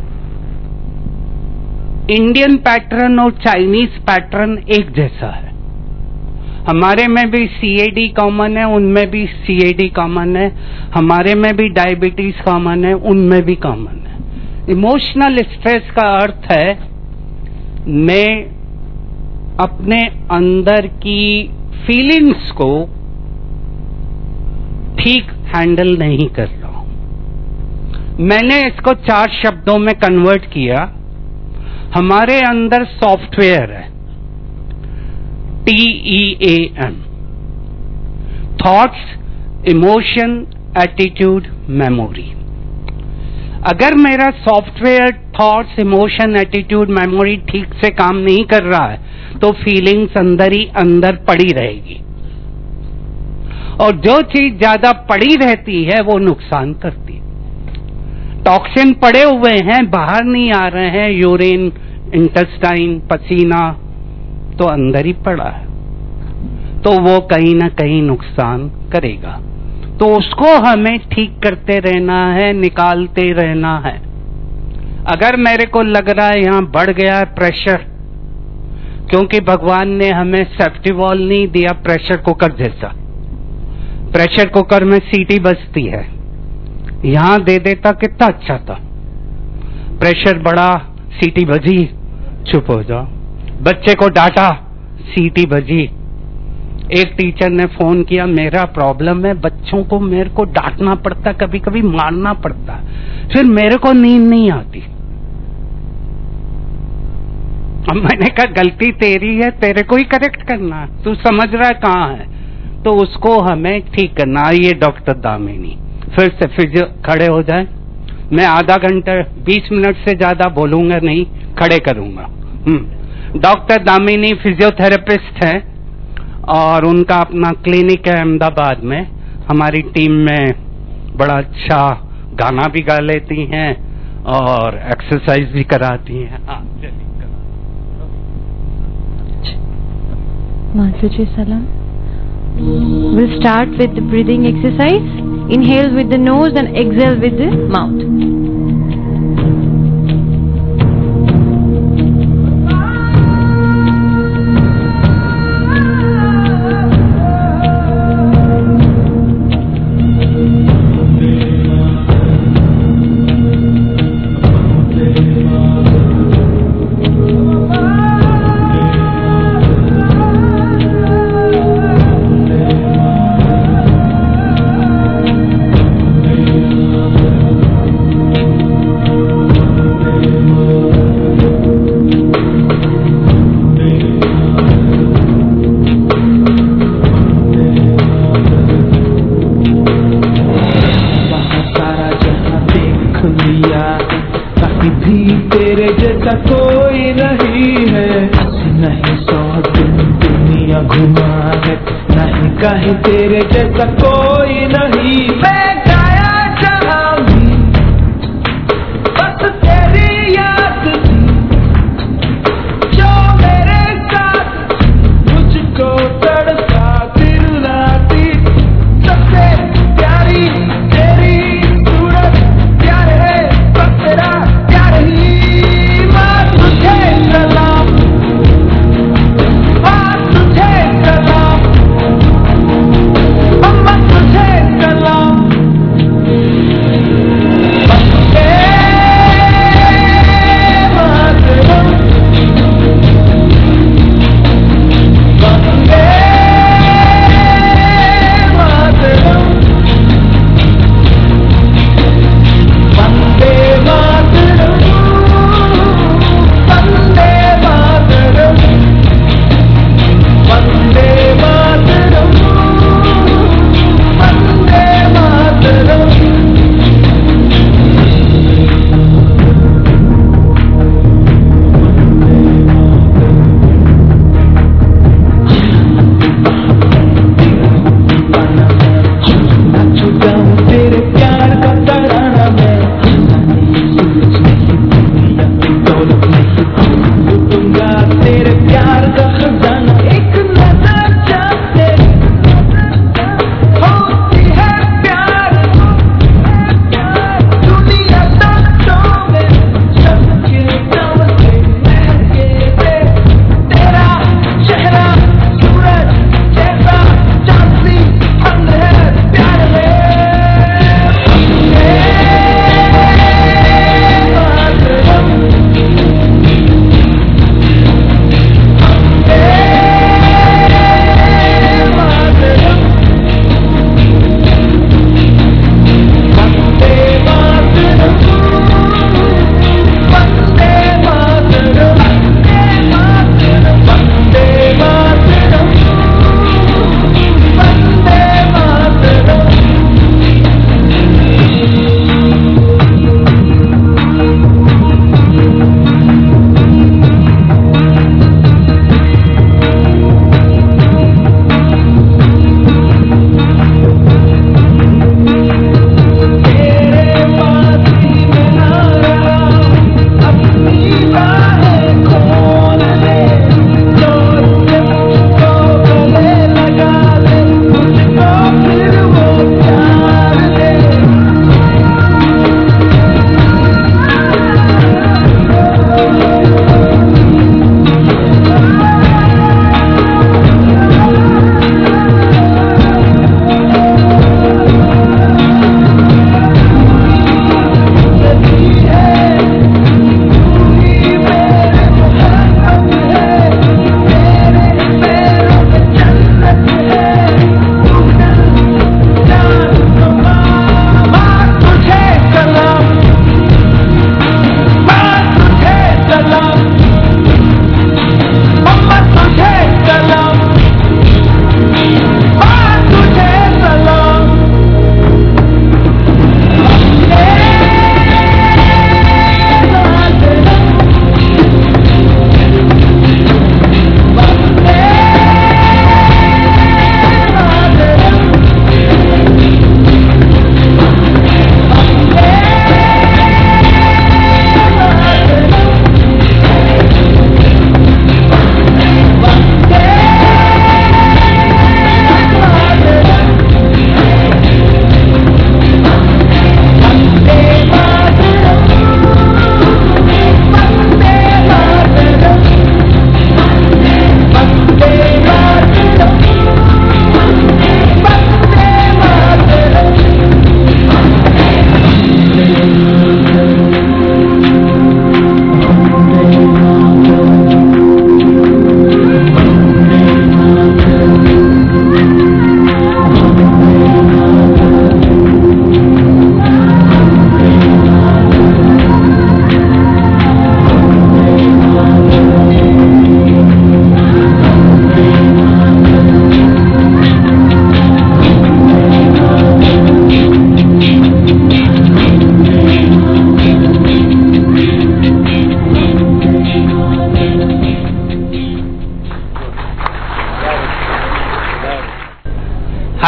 इंडियन पैटर्न और चाइनीज पैटर्न एक जैसा है। हमारे में भी सीएडी कॉमन है, उनमें भी सीएडी कॉमन है, हमारे में भी डायबिटीज कॉमन है, उनमें भी कॉमन है। इमोशनल स्ट्रेस का अर्थ है मैं अपने अंदर की फीलिंग्स को ठीक हैंडल नहीं कर रहा हूं। मैंने इसको चार शब्दों में कन्वर्ट किया। हमारे अंदर सॉफ्टवेयर है, T E A M, thoughts, emotion, attitude, memory. अगर मेरा software thoughts, emotion, attitude, memory ठीक से काम नहीं कर रहा है तो फीलिंग्स अंदर ही अंदर पड़ी रहेगी, और जो चीज ज्यादा पड़ी रहती है वो नुकसान करती है। टॉक्सिन पड़े हुए हैं, बाहर नहीं आ रहे हैं, यूरिन, इंटेस्टाइन, पसीना तो अंदर ही पड़ा है, तो वो कहीं ना कहीं नुकसान करेगा। तो उसको हमें ठीक करते रहना है, निकालते रहना है। अगर मेरे को लग रहा है यहां बढ़ गया है प्रेशर, क्योंकि भगवान ने हमें सेफ्टी वॉल नहीं दिया प्रेशर कुकर जैसा। प्रेशर कुकर में सीटी बजती है, यहां दे देता कितना अच्छा था। प्रेशर बढ़ा, सीटी बजी, चुप हो जाओ। बच्चे को डांटा, सीटी बजी। एक टीचर ने फोन किया, मेरा प्रॉब्लम है, बच्चों को मेरे को डांटना पड़ता, कभी कभी मारना पड़ता, फिर मेरे को नींद नहीं आती। अब मैंने कहा गलती तेरी है, तेरे को ही करेक्ट करना है, तू समझ रहा है कहाँ है, तो उसको हमें ठीक करना। आइए डॉक्टर दामिनी, फिर से फिजियो खड़े हो जाए। मैं आधा घंटा बीस मिनट से ज्यादा बोलूंगा नहीं, खड़े करूंगा। डॉक्टर दामिनी फिजियोथेरेपिस्ट हैं और उनका अपना क्लिनिक है अहमदाबाद में। हमारी टीम में बड़ा अच्छा गाना भी गा लेती हैं और एक्सरसाइज भी कराती हैं। Master Salam. We'll start with the breathing exercise. Inhale with the nose and exhale with the mouth. तेरे जैसा कोई नहीं, मैं गाया जहां भी बस तेरी याद थी, जो मेरे साथ मुझको तड़पा दिन राती। सबसे प्यारी तेरी सूरत, प्यार है बस तेरा प्यार ही। माँ तुझे सलाम, माँ तुझे सलाम, अम्मा तुझे सलाम।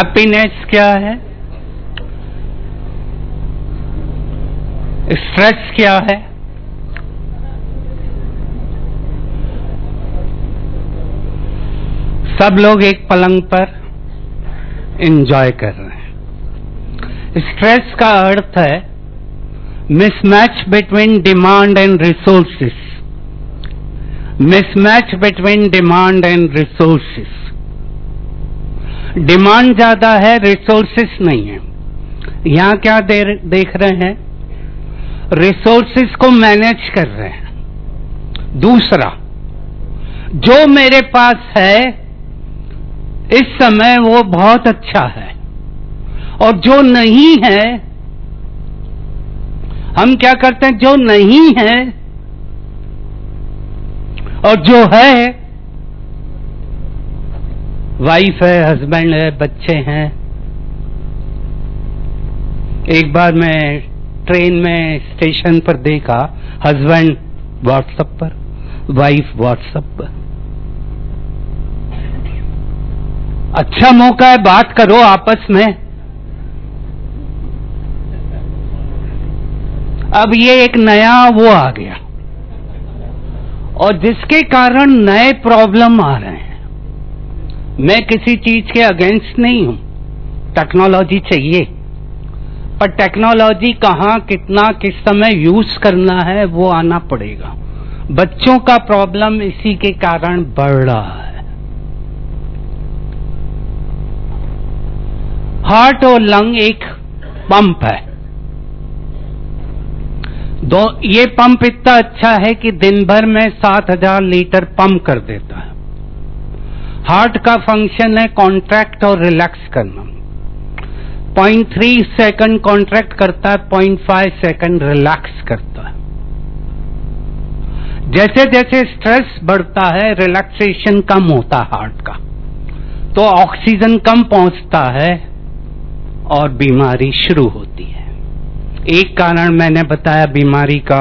हैप्पीनेस क्या है, स्ट्रेस क्या है, सब लोग एक पलंग पर एंजॉय कर रहे हैं। स्ट्रेस का अर्थ है mismatch between demand and resources, mismatch between demand and resources. Demand ज्यादा है, रिसोर्सेस नहीं है। यहां क्या दे, देख रहे हैं, रिसोर्सेस को मैनेज कर रहे हैं। दूसरा, जो मेरे पास है इस समय वो बहुत अच्छा है, और जो नहीं है, हम क्या करते हैं, जो नहीं है और जो है, वाइफ है, हस्बैंड है, बच्चे हैं। एक बार मैं ट्रेन में स्टेशन पर देखा, हस्बैंड व्हाट्सएप पर, वाइफ व्हाट्सएप पर। अच्छा मौका है, बात करो आपस में। अब ये एक नया वो आ गया, और जिसके कारण नए प्रॉब्लम आ रहे हैं। मैं किसी चीज के अगेंस्ट नहीं हूं, टेक्नोलॉजी चाहिए, पर टेक्नोलॉजी कहां, कितना, किस समय यूज करना है वो आना पड़ेगा। बच्चों का प्रॉब्लम इसी के कारण बढ़ रहा है। हार्ट और लंग एक पंप है, दो, ये पंप इतना अच्छा है कि दिन भर में सात हजार लीटर पंप कर देता है। हार्ट का फंक्शन है कॉन्ट्रैक्ट और रिलैक्स करना। पॉइंट थ्री सेकंड कॉन्ट्रैक्ट करता है, पॉइंट फाइव सेकंड रिलैक्स करता है। जैसे जैसे स्ट्रेस बढ़ता है, रिलैक्सेशन कम होता है हार्ट का, तो ऑक्सीजन कम पहुंचता है और बीमारी शुरू होती है। एक कारण मैंने बताया बीमारी का,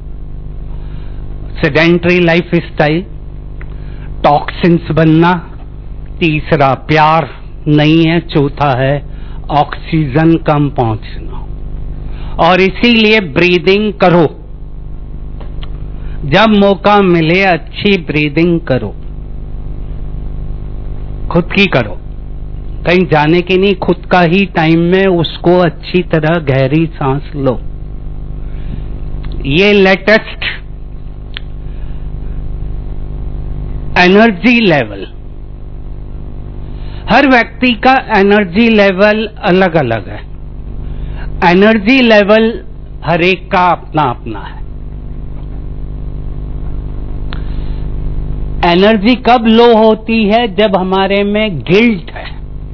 सेडेंटरी लाइफ स्टाइल, टॉक्सिन्स बनना। तीसरा, प्यार नहीं है। चौथा है ऑक्सीजन कम पहुंचना। और इसीलिए ब्रीदिंग करो, जब मौका मिले अच्छी ब्रीदिंग करो, खुद की करो, कहीं जाने की नहीं, खुद का ही टाइम में उसको अच्छी तरह गहरी सांस लो। ये लेटेस्ट एनर्जी लेवल, हर व्यक्ति का एनर्जी लेवल अलग अलग है। एनर्जी लेवल हर एक का अपना अपना है। एनर्जी कब लो होती है, जब हमारे में गिल्ट है,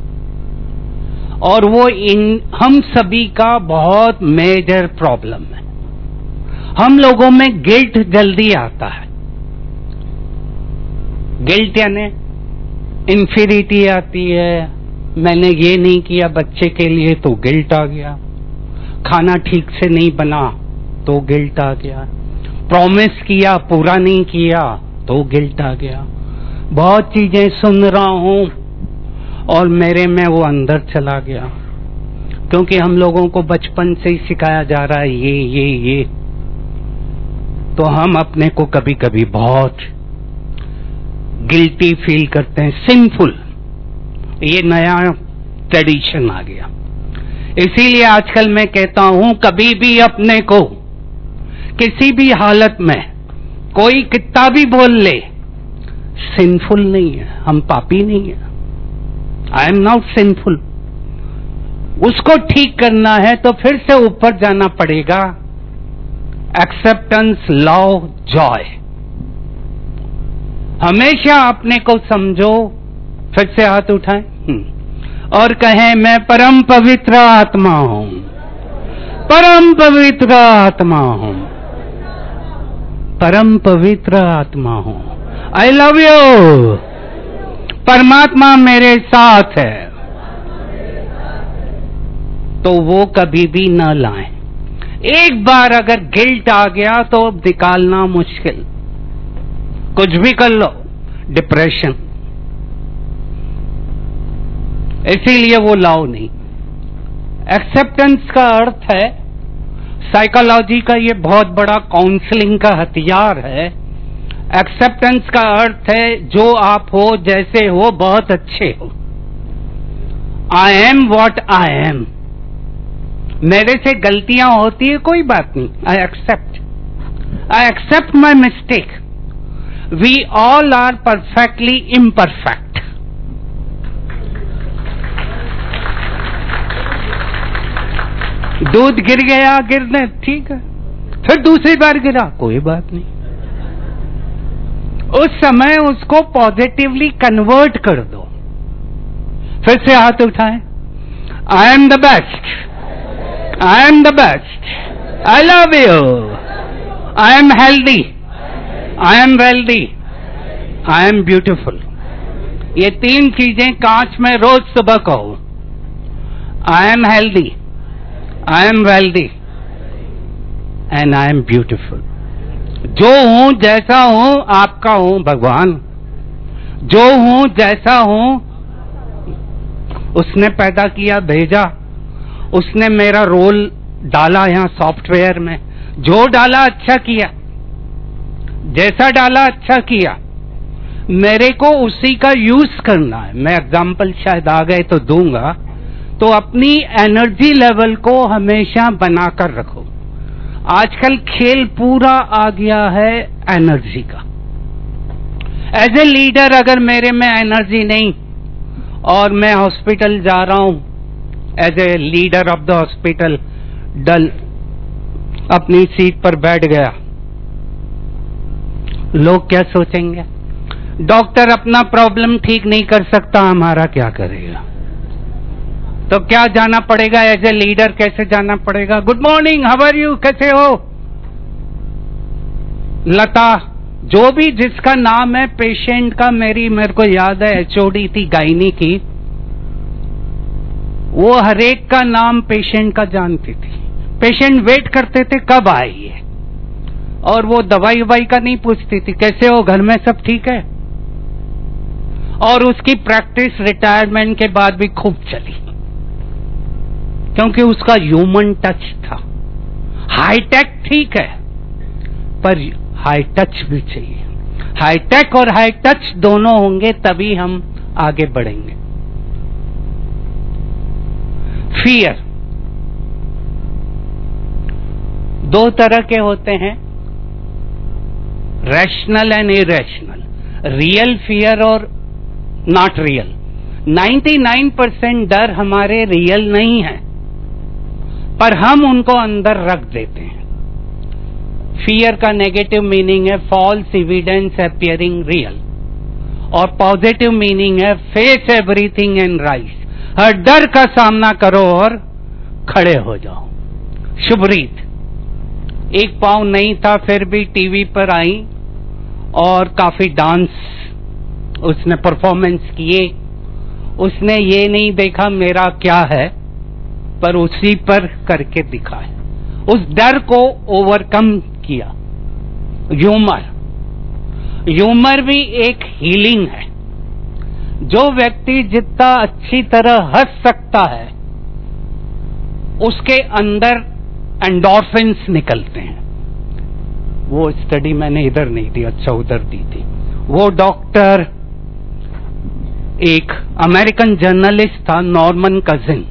और वो इन हम सभी का बहुत मेजर प्रॉब्लम है। हम लोगों में गिल्ट जल्दी आता है। गिल्ट यानी इंफीरिटी आती है, मैंने ये नहीं किया बच्चे के लिए तो गिल्ट आ गया, खाना ठीक से नहीं बना तो गिल्ट आ गया, प्रॉमिस किया पूरा नहीं किया तो गिल्ट आ गया, बहुत चीजें सुन रहा हूं और मेरे में वो अंदर चला गया, क्योंकि हम लोगों को बचपन से ही सिखाया जा रहा है ये ये ये, तो हम अपने को कभी कभी बहुत गिल्टी फील करते हैं, सिंफुल। ये नया ट्रेडिशन आ गया। इसीलिए आजकल मैं कहता हूं, कभी भी अपने को किसी भी हालत में कोई कितना भी बोल ले, सिंफुल नहीं है, हम पापी नहीं है। I am not sinful. उसको ठीक करना है तो फिर से ऊपर जाना पड़ेगा। Acceptance, love, joy. हमेशा अपने को समझो, फिर से हाथ उठाएं और कहें, मैं परम पवित्र आत्मा हूं, परम पवित्र आत्मा हूं, परम पवित्र आत्मा हूं। I love you. परमात्मा मेरे साथ है। तो वो कभी भी न लाएं। एक बार अगर गिल्ट आ गया तो निकालना मुश्किल। कुछ भी कर लो, डिप्रेशन। इसीलिए वो लाओ नहीं। एक्सेप्टेंस का अर्थ है, साइकोलॉजी का ये बहुत बड़ा काउंसलिंग का हथियार है। एक्सेप्टेंस का अर्थ है जो आप हो, जैसे हो, बहुत अच्छे हो। I am what I am. मेरे से गलतियां होती है, कोई बात नहीं, I accept I accept my mistake. We all are perfectly imperfect. दूध गिर गया, गिरने, ठीक है, फिर दूसरी बार गिरा, कोई बात नहीं। उस समय उसको पॉजिटिवली कन्वर्ट कर दो। फिर से हाथ उठाएं। I am the best, I am the best, I love you, I am healthy, I am wealthy, I am beautiful. ये तीन चीजें कांच में रोज सुबह कहो। I am healthy, I am wealthy and I am beautiful. जो हूं, जैसा हूं, आपका हूं भगवान। जो हूं, जैसा हूं, उसने पैदा किया, भेजा, उसने मेरा रोल डाला यहां सॉफ्टवेयर में। जो डाला अच्छा किया, जैसा डाला अच्छा किया। मेरे को उसी का यूज करना है। मैं एग्जाम्पल शायद आ गए तो दूंगा। तो अपनी एनर्जी लेवल को हमेशा बनाकर रखो। आजकल खेल पूरा आ गया है एनर्जी का। एज ए लीडर अगर मेरे में एनर्जी नहीं और मैं हॉस्पिटल जा रहा हूं, as a leader of the hospital, dull अपनी सीट पर बैठ गया, लोग क्या सोचेंगे? डॉक्टर अपना प्रॉब्लम ठीक नहीं कर सकता, हमारा क्या करेगा? तो क्या जाना पड़ेगा एज ए लीडर? कैसे जाना पड़ेगा? Good morning, how are you, कैसे हो? लता, जो भी जिसका नाम है पेशेंट का, मेरी मेरे को याद है एचओडी थी गायनी की, वो हरेक का नाम पेशेंट का जानती थी। पेशेंट वेट करते थे कब आई है, और वो दवाई ववाई का नहीं पूछती थी, कैसे हो, घर में सब ठीक है। और उसकी प्रैक्टिस रिटायरमेंट के बाद भी खूब चली, क्योंकि उसका ह्यूमन टच था। हाईटेक ठीक है, पर हाई टच भी चाहिए। हाईटेक और हाई टच दोनों होंगे तभी हम आगे बढ़ेंगे। फियर दो तरह के होते हैं, rational and irrational, real fear और नॉट रियल। निन्यानवे परसेंट डर हमारे रियल नहीं है, पर हम उनको अंदर रख देते हैं। फियर का नेगेटिव मीनिंग है फॉल्स एविडेंस अपीयरिंग रियल, और पॉजिटिव मीनिंग है फेस एवरीथिंग एंड राइज। हर डर का सामना करो और खड़े हो जाओ। शुभरीत एक पांव नहीं था, फिर भी टीवी पर आई और काफी डांस उसने परफॉर्मेंस किए। उसने ये नहीं देखा मेरा क्या है, पर उसी पर करके दिखाया, उस डर को ओवरकम किया। ह्यूमर ह्यूमर भी एक हीलिंग है। जो व्यक्ति जितना अच्छी तरह हंस सकता है, उसके अंदर एंडोर्फिन्स निकलते हैं। वो स्टडी मैंने इधर नहीं दी, अच्छा उधर दी थी। वो डॉक्टर, एक अमेरिकन जर्नलिस्ट था, नॉर्मन कजिन,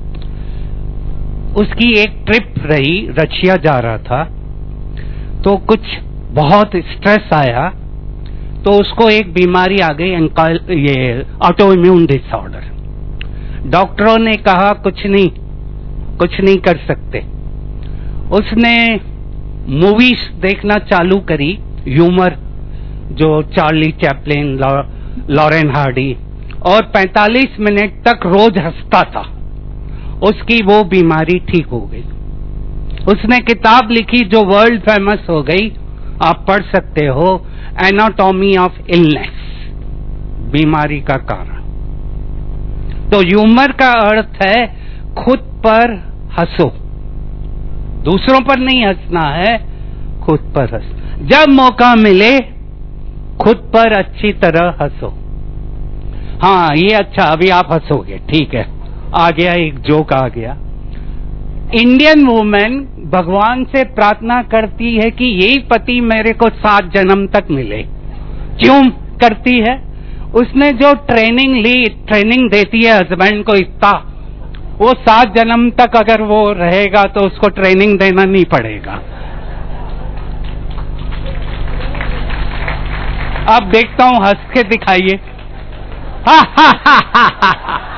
उसकी एक ट्रिप रही, रशिया जा रहा था, तो कुछ बहुत स्ट्रेस आया, तो उसको एक बीमारी आ गई, ये ऑटो इम्यून डिसऑर्डर। डॉक्टरों ने कहा कुछ नहीं कुछ नहीं कर सकते। उसने मूवीज देखना चालू करी, ह्यूमर, जो चार्ली चैपलिन, लॉरेन हार्डी, और पैंतालीस मिनट तक रोज हंसता था। उसकी वो बीमारी ठीक हो गई। उसने किताब लिखी जो वर्ल्ड फेमस हो गई, आप पढ़ सकते हो, एनाटॉमी ऑफ इलनेस, बीमारी का कारण। तो ह्यूमर का अर्थ है खुद पर हंसो, दूसरों पर नहीं हंसना है, खुद पर हंस। जब मौका मिले खुद पर अच्छी तरह हंसो। हाँ ये अच्छा, अभी आप हंसोगे, ठीक है, आ गया एक जोक आ गया। इंडियन वुमेन भगवान से प्रार्थना करती है कि यही पति मेरे को सात जन्म तक मिले। क्यों करती है? उसने जो ट्रेनिंग ली, ट्रेनिंग देती है हस्बैंड को इतना, वो सात जन्म तक अगर वो रहेगा तो उसको ट्रेनिंग देना नहीं पड़ेगा। अब देखता हूं, हंस के दिखाइए। हा हा हा हा हा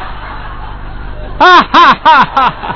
हा हा हा हा हा।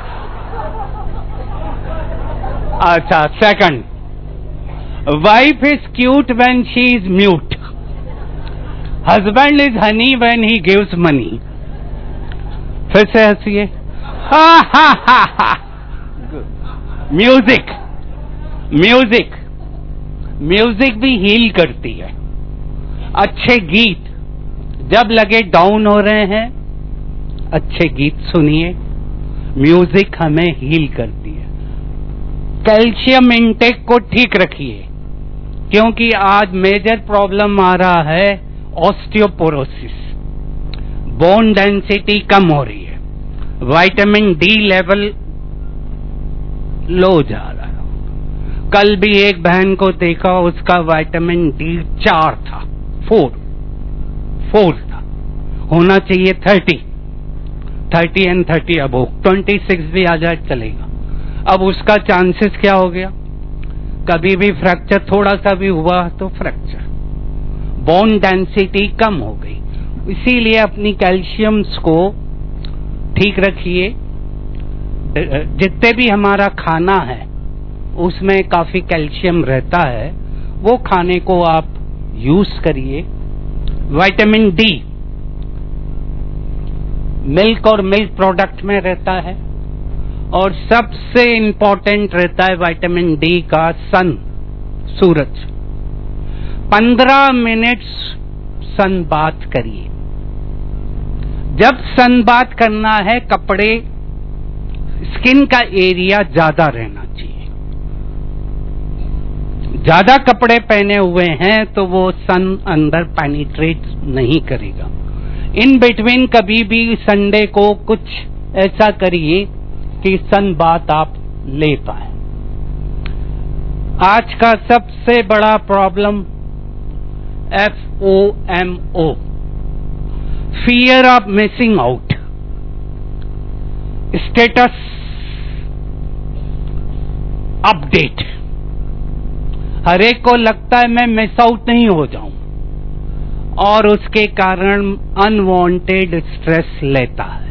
अच्छा, second, wife is cute when she is mute, husband is honey when he gives money. फिर से हंसिए। हा हा हा हा। म्यूजिक, म्यूजिक, म्यूजिक भी हील करती है। अच्छे गीत, जब लगे डाउन हो रहे हैं, अच्छे गीत सुनिए, म्यूजिक हमें हील करती है। कैल्शियम इंटेक को ठीक रखिए, क्योंकि आज मेजर प्रॉब्लम आ रहा है ऑस्टियोपोरोसिस, बोन डेंसिटी कम हो रही है, विटामिन डी लेवल लो जा रहा है। कल भी एक बहन को देखा, उसका विटामिन डी चार था, फोर फोर था, होना चाहिए थर्टी, थर्टी एंड थर्टी अबो, ट्वेंटी सिक्स भी आ जाए चलेगा। अब उसका चांसेस क्या हो गया, कभी भी फ्रैक्चर थोड़ा सा भी हुआ तो फ्रैक्चर, बोन डेंसिटी कम हो गई। इसीलिए अपनी कैल्शियम्स को ठीक रखिए। जितने भी हमारा खाना है उसमें काफी कैल्शियम रहता है, वो खाने को आप यूज करिए। विटामिन डी मिल्क और मिल्क प्रोडक्ट में रहता है, और सबसे इंपॉर्टेंट रहता है विटामिन डी का सन, सूरज। पंद्रह मिनट सन बात करिए। जब सन बात करना है, कपड़े, स्किन का एरिया ज्यादा रहना चाहिए। ज्यादा कपड़े पहने हुए हैं तो वो सन अंदर पेनिट्रेट नहीं करेगा। इन बिटवीन कभी भी संडे को कुछ ऐसा करिए कि सन बात आप ले पाए। आज का सबसे बड़ा problem F O M O, fear of missing out, status update. हर एक को लगता है मैं मिस आउट नहीं हो जाऊं, और उसके कारण अनवांटेड स्ट्रेस लेता है।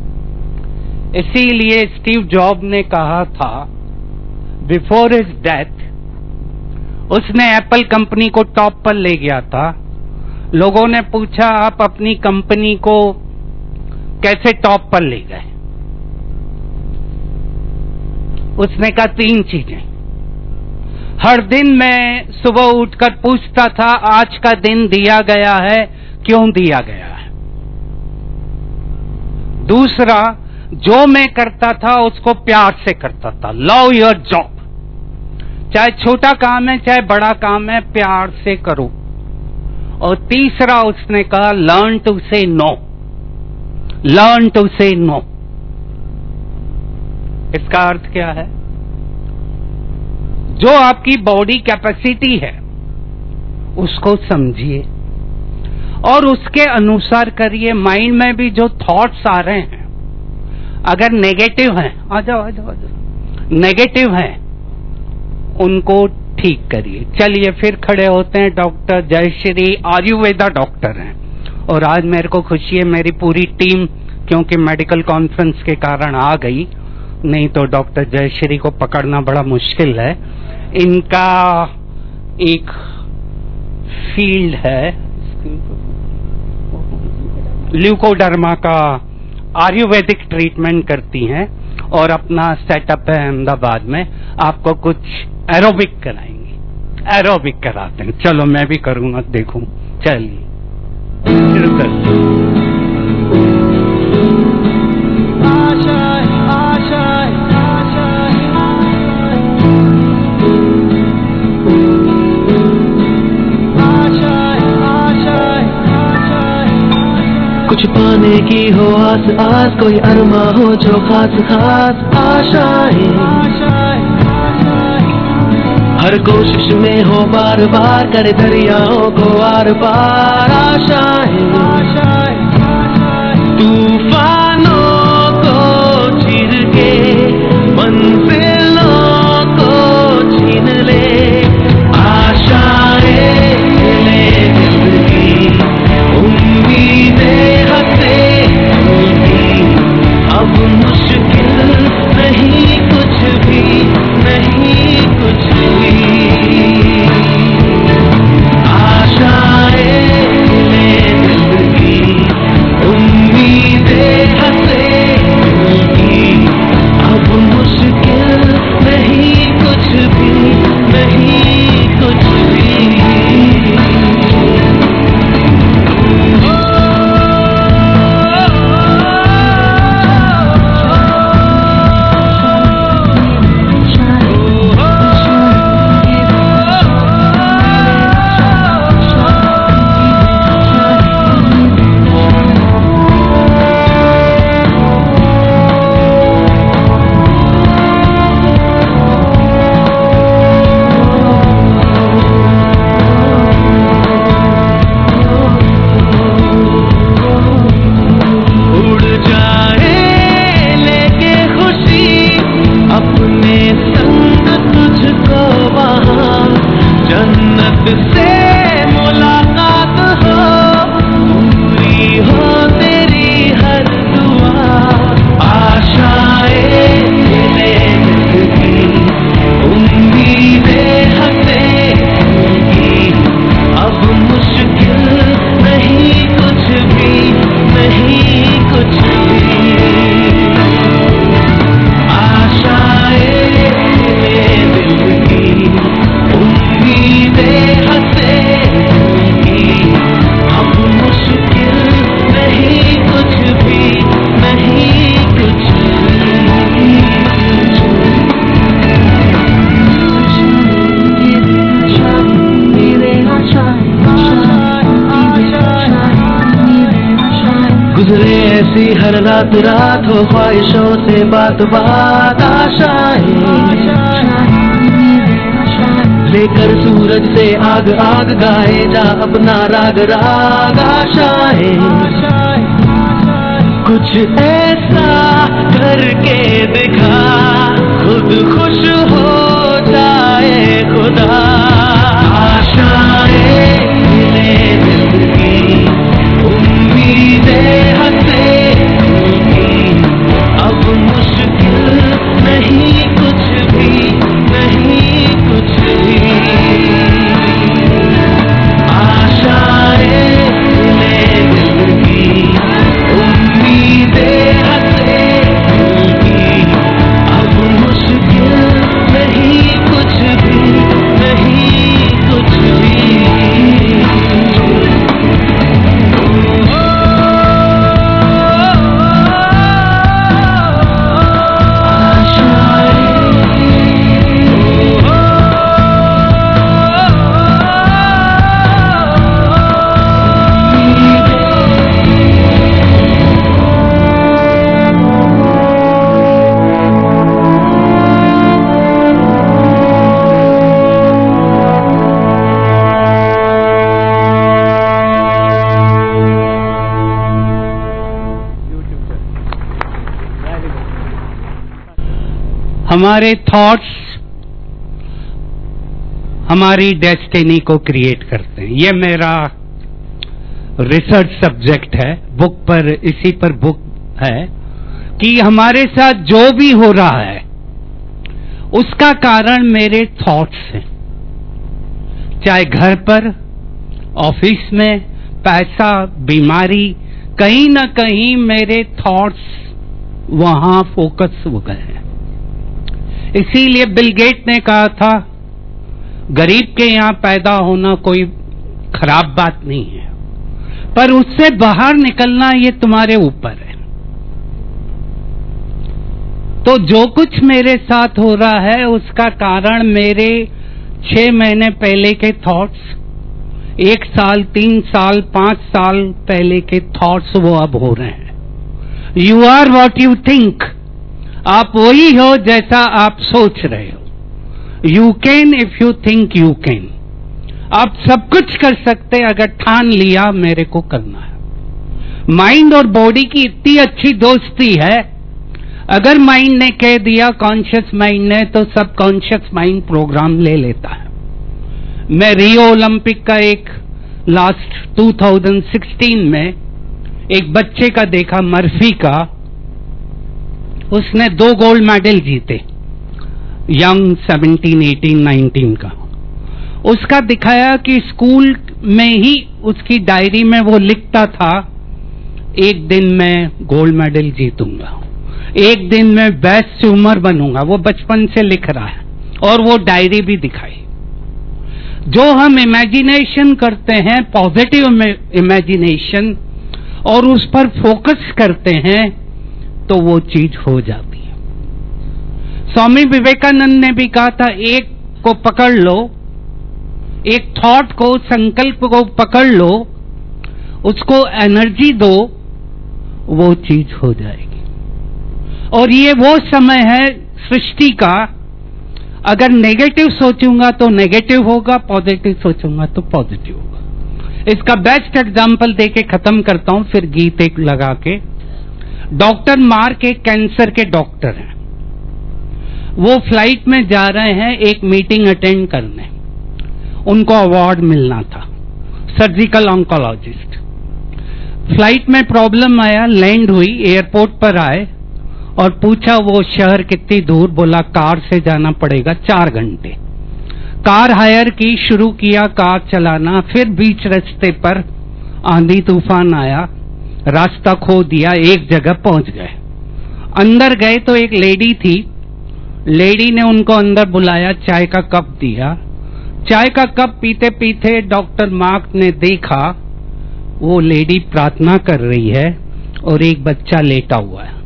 इसीलिए स्टीव जॉब ने कहा था बिफोर हिज डेथ, उसने एप्पल कंपनी को टॉप पर ले गया था। लोगों ने पूछा आप अपनी कंपनी को कैसे टॉप पर ले गए? उसने कहा तीन चीजें। हर दिन मैं सुबह उठकर पूछता था आज का दिन दिया गया है, क्यों दिया गया है? दूसरा, जो मैं करता था उसको प्यार से करता था, लव योर जॉब। चाहे छोटा काम है चाहे बड़ा काम है, प्यार से करो। और तीसरा उसने कहा learn to say no, learn to say no. इसका अर्थ क्या है? जो आपकी बॉडी कैपेसिटी है उसको समझिए और उसके अनुसार करिए। माइंड में भी जो थॉट्स आ रहे हैं, अगर नेगेटिव हैं, आ जाओ आ जाओ आ जाओ, नेगेटिव हैं, उनको ठीक करिए। चलिए फिर खड़े होते हैं। डॉक्टर जयश्री आयुर्वेदा डॉक्टर हैं, और आज मेरे को खुशी है मेरी पूरी टीम क्योंकि मेडिकल कॉन्फ्रेंस के कारण आ गई, नहीं तो डॉक्टर जयश्री को पकड़ना बड़ा मुश्किल है। इनका एक फील्ड है ल्यूकोडर्मा का, आयुर्वेदिक ट्रीटमेंट करती हैं और अपना सेटअप है अहमदाबाद में। आपको कुछ एरोबिक कराएंगे, एरोबिक कराते हैं। चलो मैं भी करूंगा, देखूं। चलिए शुरू करते कुछ पाने की हो आस आस, कोई अरमा हो जो खास खास आशाएं, हर कोशिश में हो बार बार, करे दरियाओं को आर पार आशाएं, तूफानों को चीर के मंजिलों को छीन ले, आशाएं ले दिल की, उम्मीदें हंसे की, अब मुश्किल नहीं कुछ भी, नहीं कुछ भी, आशाएं ले दिल की, उम्मीदें हंसे की, अब मुश्किल नहीं कुछ भी, नहीं कुछ भी। हर रात रात हो ख्वाहिशों से बात बात, आशाएं लेकर सूरज से आग आग, गाए जा अपना राग राग, आशाएं कुछ ऐसा करके दिखा, खुद खुश हो जाए खुदा, आशाएं ले दिल की, उम्मीदें हंसे की, अब मुश्किल नहीं कुछ भी, नहीं कुछ भी, आशाएं ले दिल की, उम्मीदें हंसे की, अब मुश्किल नहीं कुछ भी, नहीं कुछ भी। हमारे थॉट्स हमारी डेस्टिनी को क्रिएट करते हैं। ये मेरा रिसर्च सब्जेक्ट है, बुक पर, इसी पर बुक है कि हमारे साथ जो भी हो रहा है उसका कारण मेरे थॉट्स हैं। चाहे घर पर, ऑफिस में, पैसा, बीमारी, कहीं ना कहीं मेरे थॉट्स वहां फोकस हो गए हैं। इसीलिए बिल गेट ने कहा था गरीब के यहां पैदा होना कोई खराब बात नहीं है, पर उससे बाहर निकलना ये तुम्हारे ऊपर है। तो जो कुछ मेरे साथ हो रहा है उसका कारण मेरे छह महीने पहले के थॉट्स एक साल, तीन साल, पांच साल पहले के थॉट्स वो अब हो रहे हैं। You are what you think, आप वही हो जैसा आप सोच रहे हो। You can if you think you can, आप सब कुछ कर सकते अगर ठान लिया मेरे को करना है। माइंड और बॉडी की इतनी अच्छी दोस्ती है, अगर माइंड ने कह दिया कॉन्शियस माइंड ने, तो सब कॉन्शियस माइंड प्रोग्राम ले लेता है। मैं रियो ओलंपिक का एक लास्ट दो हज़ार सोलह में एक बच्चे का देखा, मर्फी का, उसने दो गोल्ड मेडल जीते, यंग सत्रह, अठारह, उन्नीस का। उसका दिखाया कि स्कूल में ही उसकी डायरी में वो लिखता था, एक दिन मैं गोल्ड मेडल जीतूंगा, एक दिन मैं बेस्ट स्विमर बनूंगा। वो बचपन से लिख रहा है और वो डायरी भी दिखाई। जो हम इमेजिनेशन करते हैं, पॉजिटिव इमेजिनेशन, और उस पर फोकस करते हैं, तो वो चीज हो जाती है। स्वामी विवेकानंद ने भी कहा था, एक को पकड़ लो, एक थॉट को, संकल्प को पकड़ लो, उसको एनर्जी दो, वो चीज हो जाएगी। और ये वो समय है सृष्टि का, अगर नेगेटिव सोचूंगा तो नेगेटिव होगा, पॉजिटिव सोचूंगा तो पॉजिटिव होगा। इसका बेस्ट एग्जांपल देके खत्म करता हूं, फिर गीत एक लगा के। डॉक्टर मार्क एक कैंसर के डॉक्टर हैं। वो फ्लाइट में जा रहे हैं एक मीटिंग अटेंड करने, उनको अवार्ड मिलना था, सर्जिकल ऑन्कोलॉजिस्ट। फ्लाइट में प्रॉब्लम आया, लैंड हुई, एयरपोर्ट पर आए और पूछा वो शहर कितनी दूर, बोला कार से जाना पड़ेगा चार घंटे। कार हायर की, शुरू किया कार चलाना, फिर बीच रास्ते पर आंधी तूफान आया, रास्ता खो दिया, एक जगह पहुंच गए। अंदर गए तो एक लेडी थी, लेडी ने उनको अंदर बुलाया, चाय का कप दिया। चाय का कप पीते पीते डॉक्टर मार्क ने देखा वो लेडी प्रार्थना कर रही है और एक बच्चा लेटा हुआ है।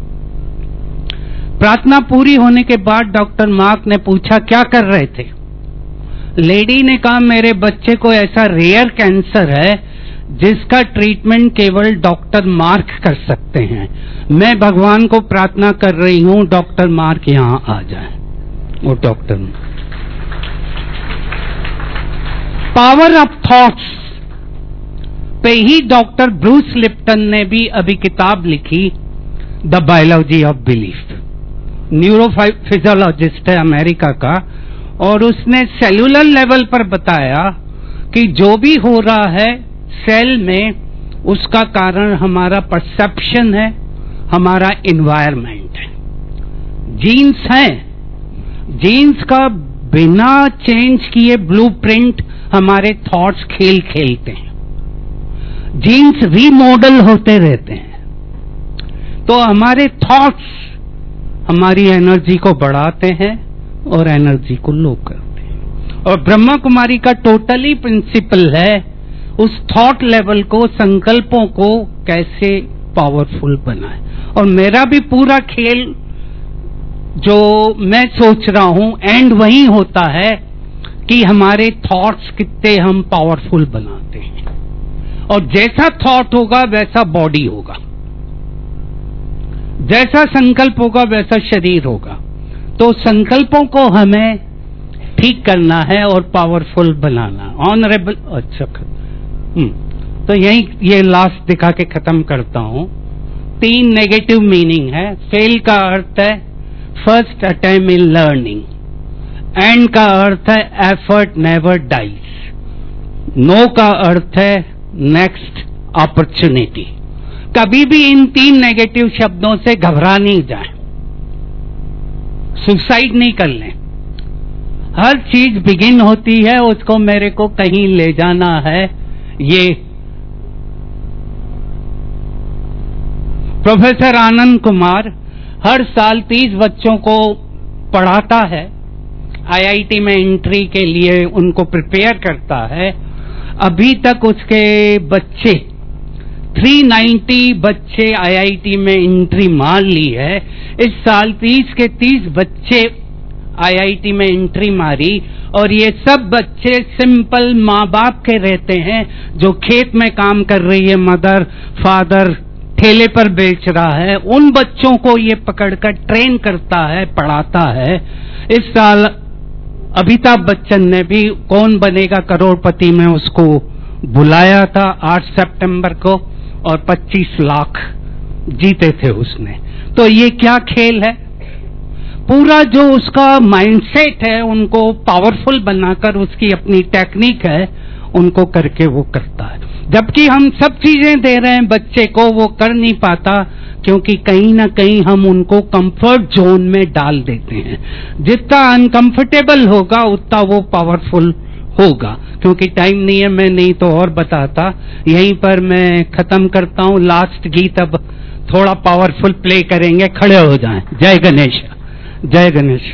प्रार्थना पूरी होने के बाद डॉक्टर मार्क ने पूछा क्या कर रहे थे। लेडी ने कहा मेरे बच्चे को ऐसा रेयर कैंसर है जिसका ट्रीटमेंट केवल डॉक्टर मार्क कर सकते हैं, मैं भगवान को प्रार्थना कर रही हूं डॉक्टर मार्क यहां आ जाए। वो डॉक्टर, पावर ऑफ थॉट्स पे ही डॉक्टर ब्रूस लिप्टन ने भी अभी किताब लिखी, the biology of belief. Neurophysiologist है अमेरिका का, और उसने सेलुलर लेवल पर बताया कि जो भी हो रहा है सेल में, उसका कारण हमारा परसेप्शन है, हमारा एनवायरनमेंट है। जीन्स है, जीन्स का बिना चेंज किए ब्लूप्रिंट हमारे थॉट्स खेल खेलते हैं। जीन्स रीमॉडल होते रहते हैं। तो हमारे थॉट्स हमारी एनर्जी को बढ़ाते हैं और एनर्जी को लो करते हैं। और ब्रह्मा कुमारी का टोटली प्रिंसिपल है उस थॉट लेवल को, संकल्पों को कैसे पावरफुल बनाए। और मेरा भी पूरा खेल जो मैं सोच रहा हूं एंड वही होता है कि हमारे थॉट्स कितने हम पावरफुल बनाते हैं। और जैसा थॉट होगा वैसा बॉडी होगा, जैसा संकल्प होगा वैसा शरीर होगा। तो संकल्पों को हमें ठीक करना है और पावरफुल बनाना। ऑनरेबल, अच्छा हम्म तो यही ये लास्ट दिखा के खत्म करता हूं। तीन नेगेटिव मीनिंग है। फेल का अर्थ है first attempt in learning, end का अर्थ है एफर्ट नेवर डाइज, नो का अर्थ है नेक्स्ट अपॉर्चुनिटी। कभी भी इन तीन नेगेटिव शब्दों से घबरा नहीं जाए, सुसाइड नहीं कर लें। हर चीज बिगिन होती है, उसको मेरे को कहीं ले जाना है। ये प्रोफेसर आनंद कुमार हर साल तीस बच्चों को पढ़ाता है, आईआईटी में एंट्री के लिए उनको प्रिपेयर करता है। अभी तक उसके बच्चे तीन सौ नब्बे बच्चे आईआईटी में एंट्री मार ली है। इस साल तीस के तीस बच्चे आईआईटी में एंट्री मारी और ये सब बच्चे सिंपल माँ बाप के रहते हैं, जो खेत में काम कर रही है मदर, फादर ठेले पर बेच रहा है, उन बच्चों को ये पकड़कर ट्रेन करता है, पढ़ाता है। इस साल अमिताभ बच्चन ने भी कौन बनेगा करोड़पति में उसको बुलाया था आठ सितंबर को, और पच्चीस लाख जीते थे उसने। तो ये क्या खेल है? पूरा जो उसका माइंडसेट है उनको पावरफुल बनाकर, उसकी अपनी टेक्निक है, उनको करके वो करता है। जबकि हम सब चीजें दे रहे हैं बच्चे को, वो कर नहीं पाता, क्योंकि कहीं ना कहीं हम उनको कंफर्ट जोन में डाल देते हैं। जितना अनकंफर्टेबल होगा उतना वो पावरफुल होगा। क्योंकि टाइम नहीं है, मैं नहीं तो और बताता। यहीं पर मैं खत्म करता हूँ। लास्ट गीत अब थोड़ा पावरफुल प्ले करेंगे, खड़े हो जाएं। जय गणेश, जय गणेश।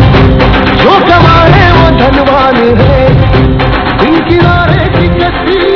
धनवान है, इन किनारे की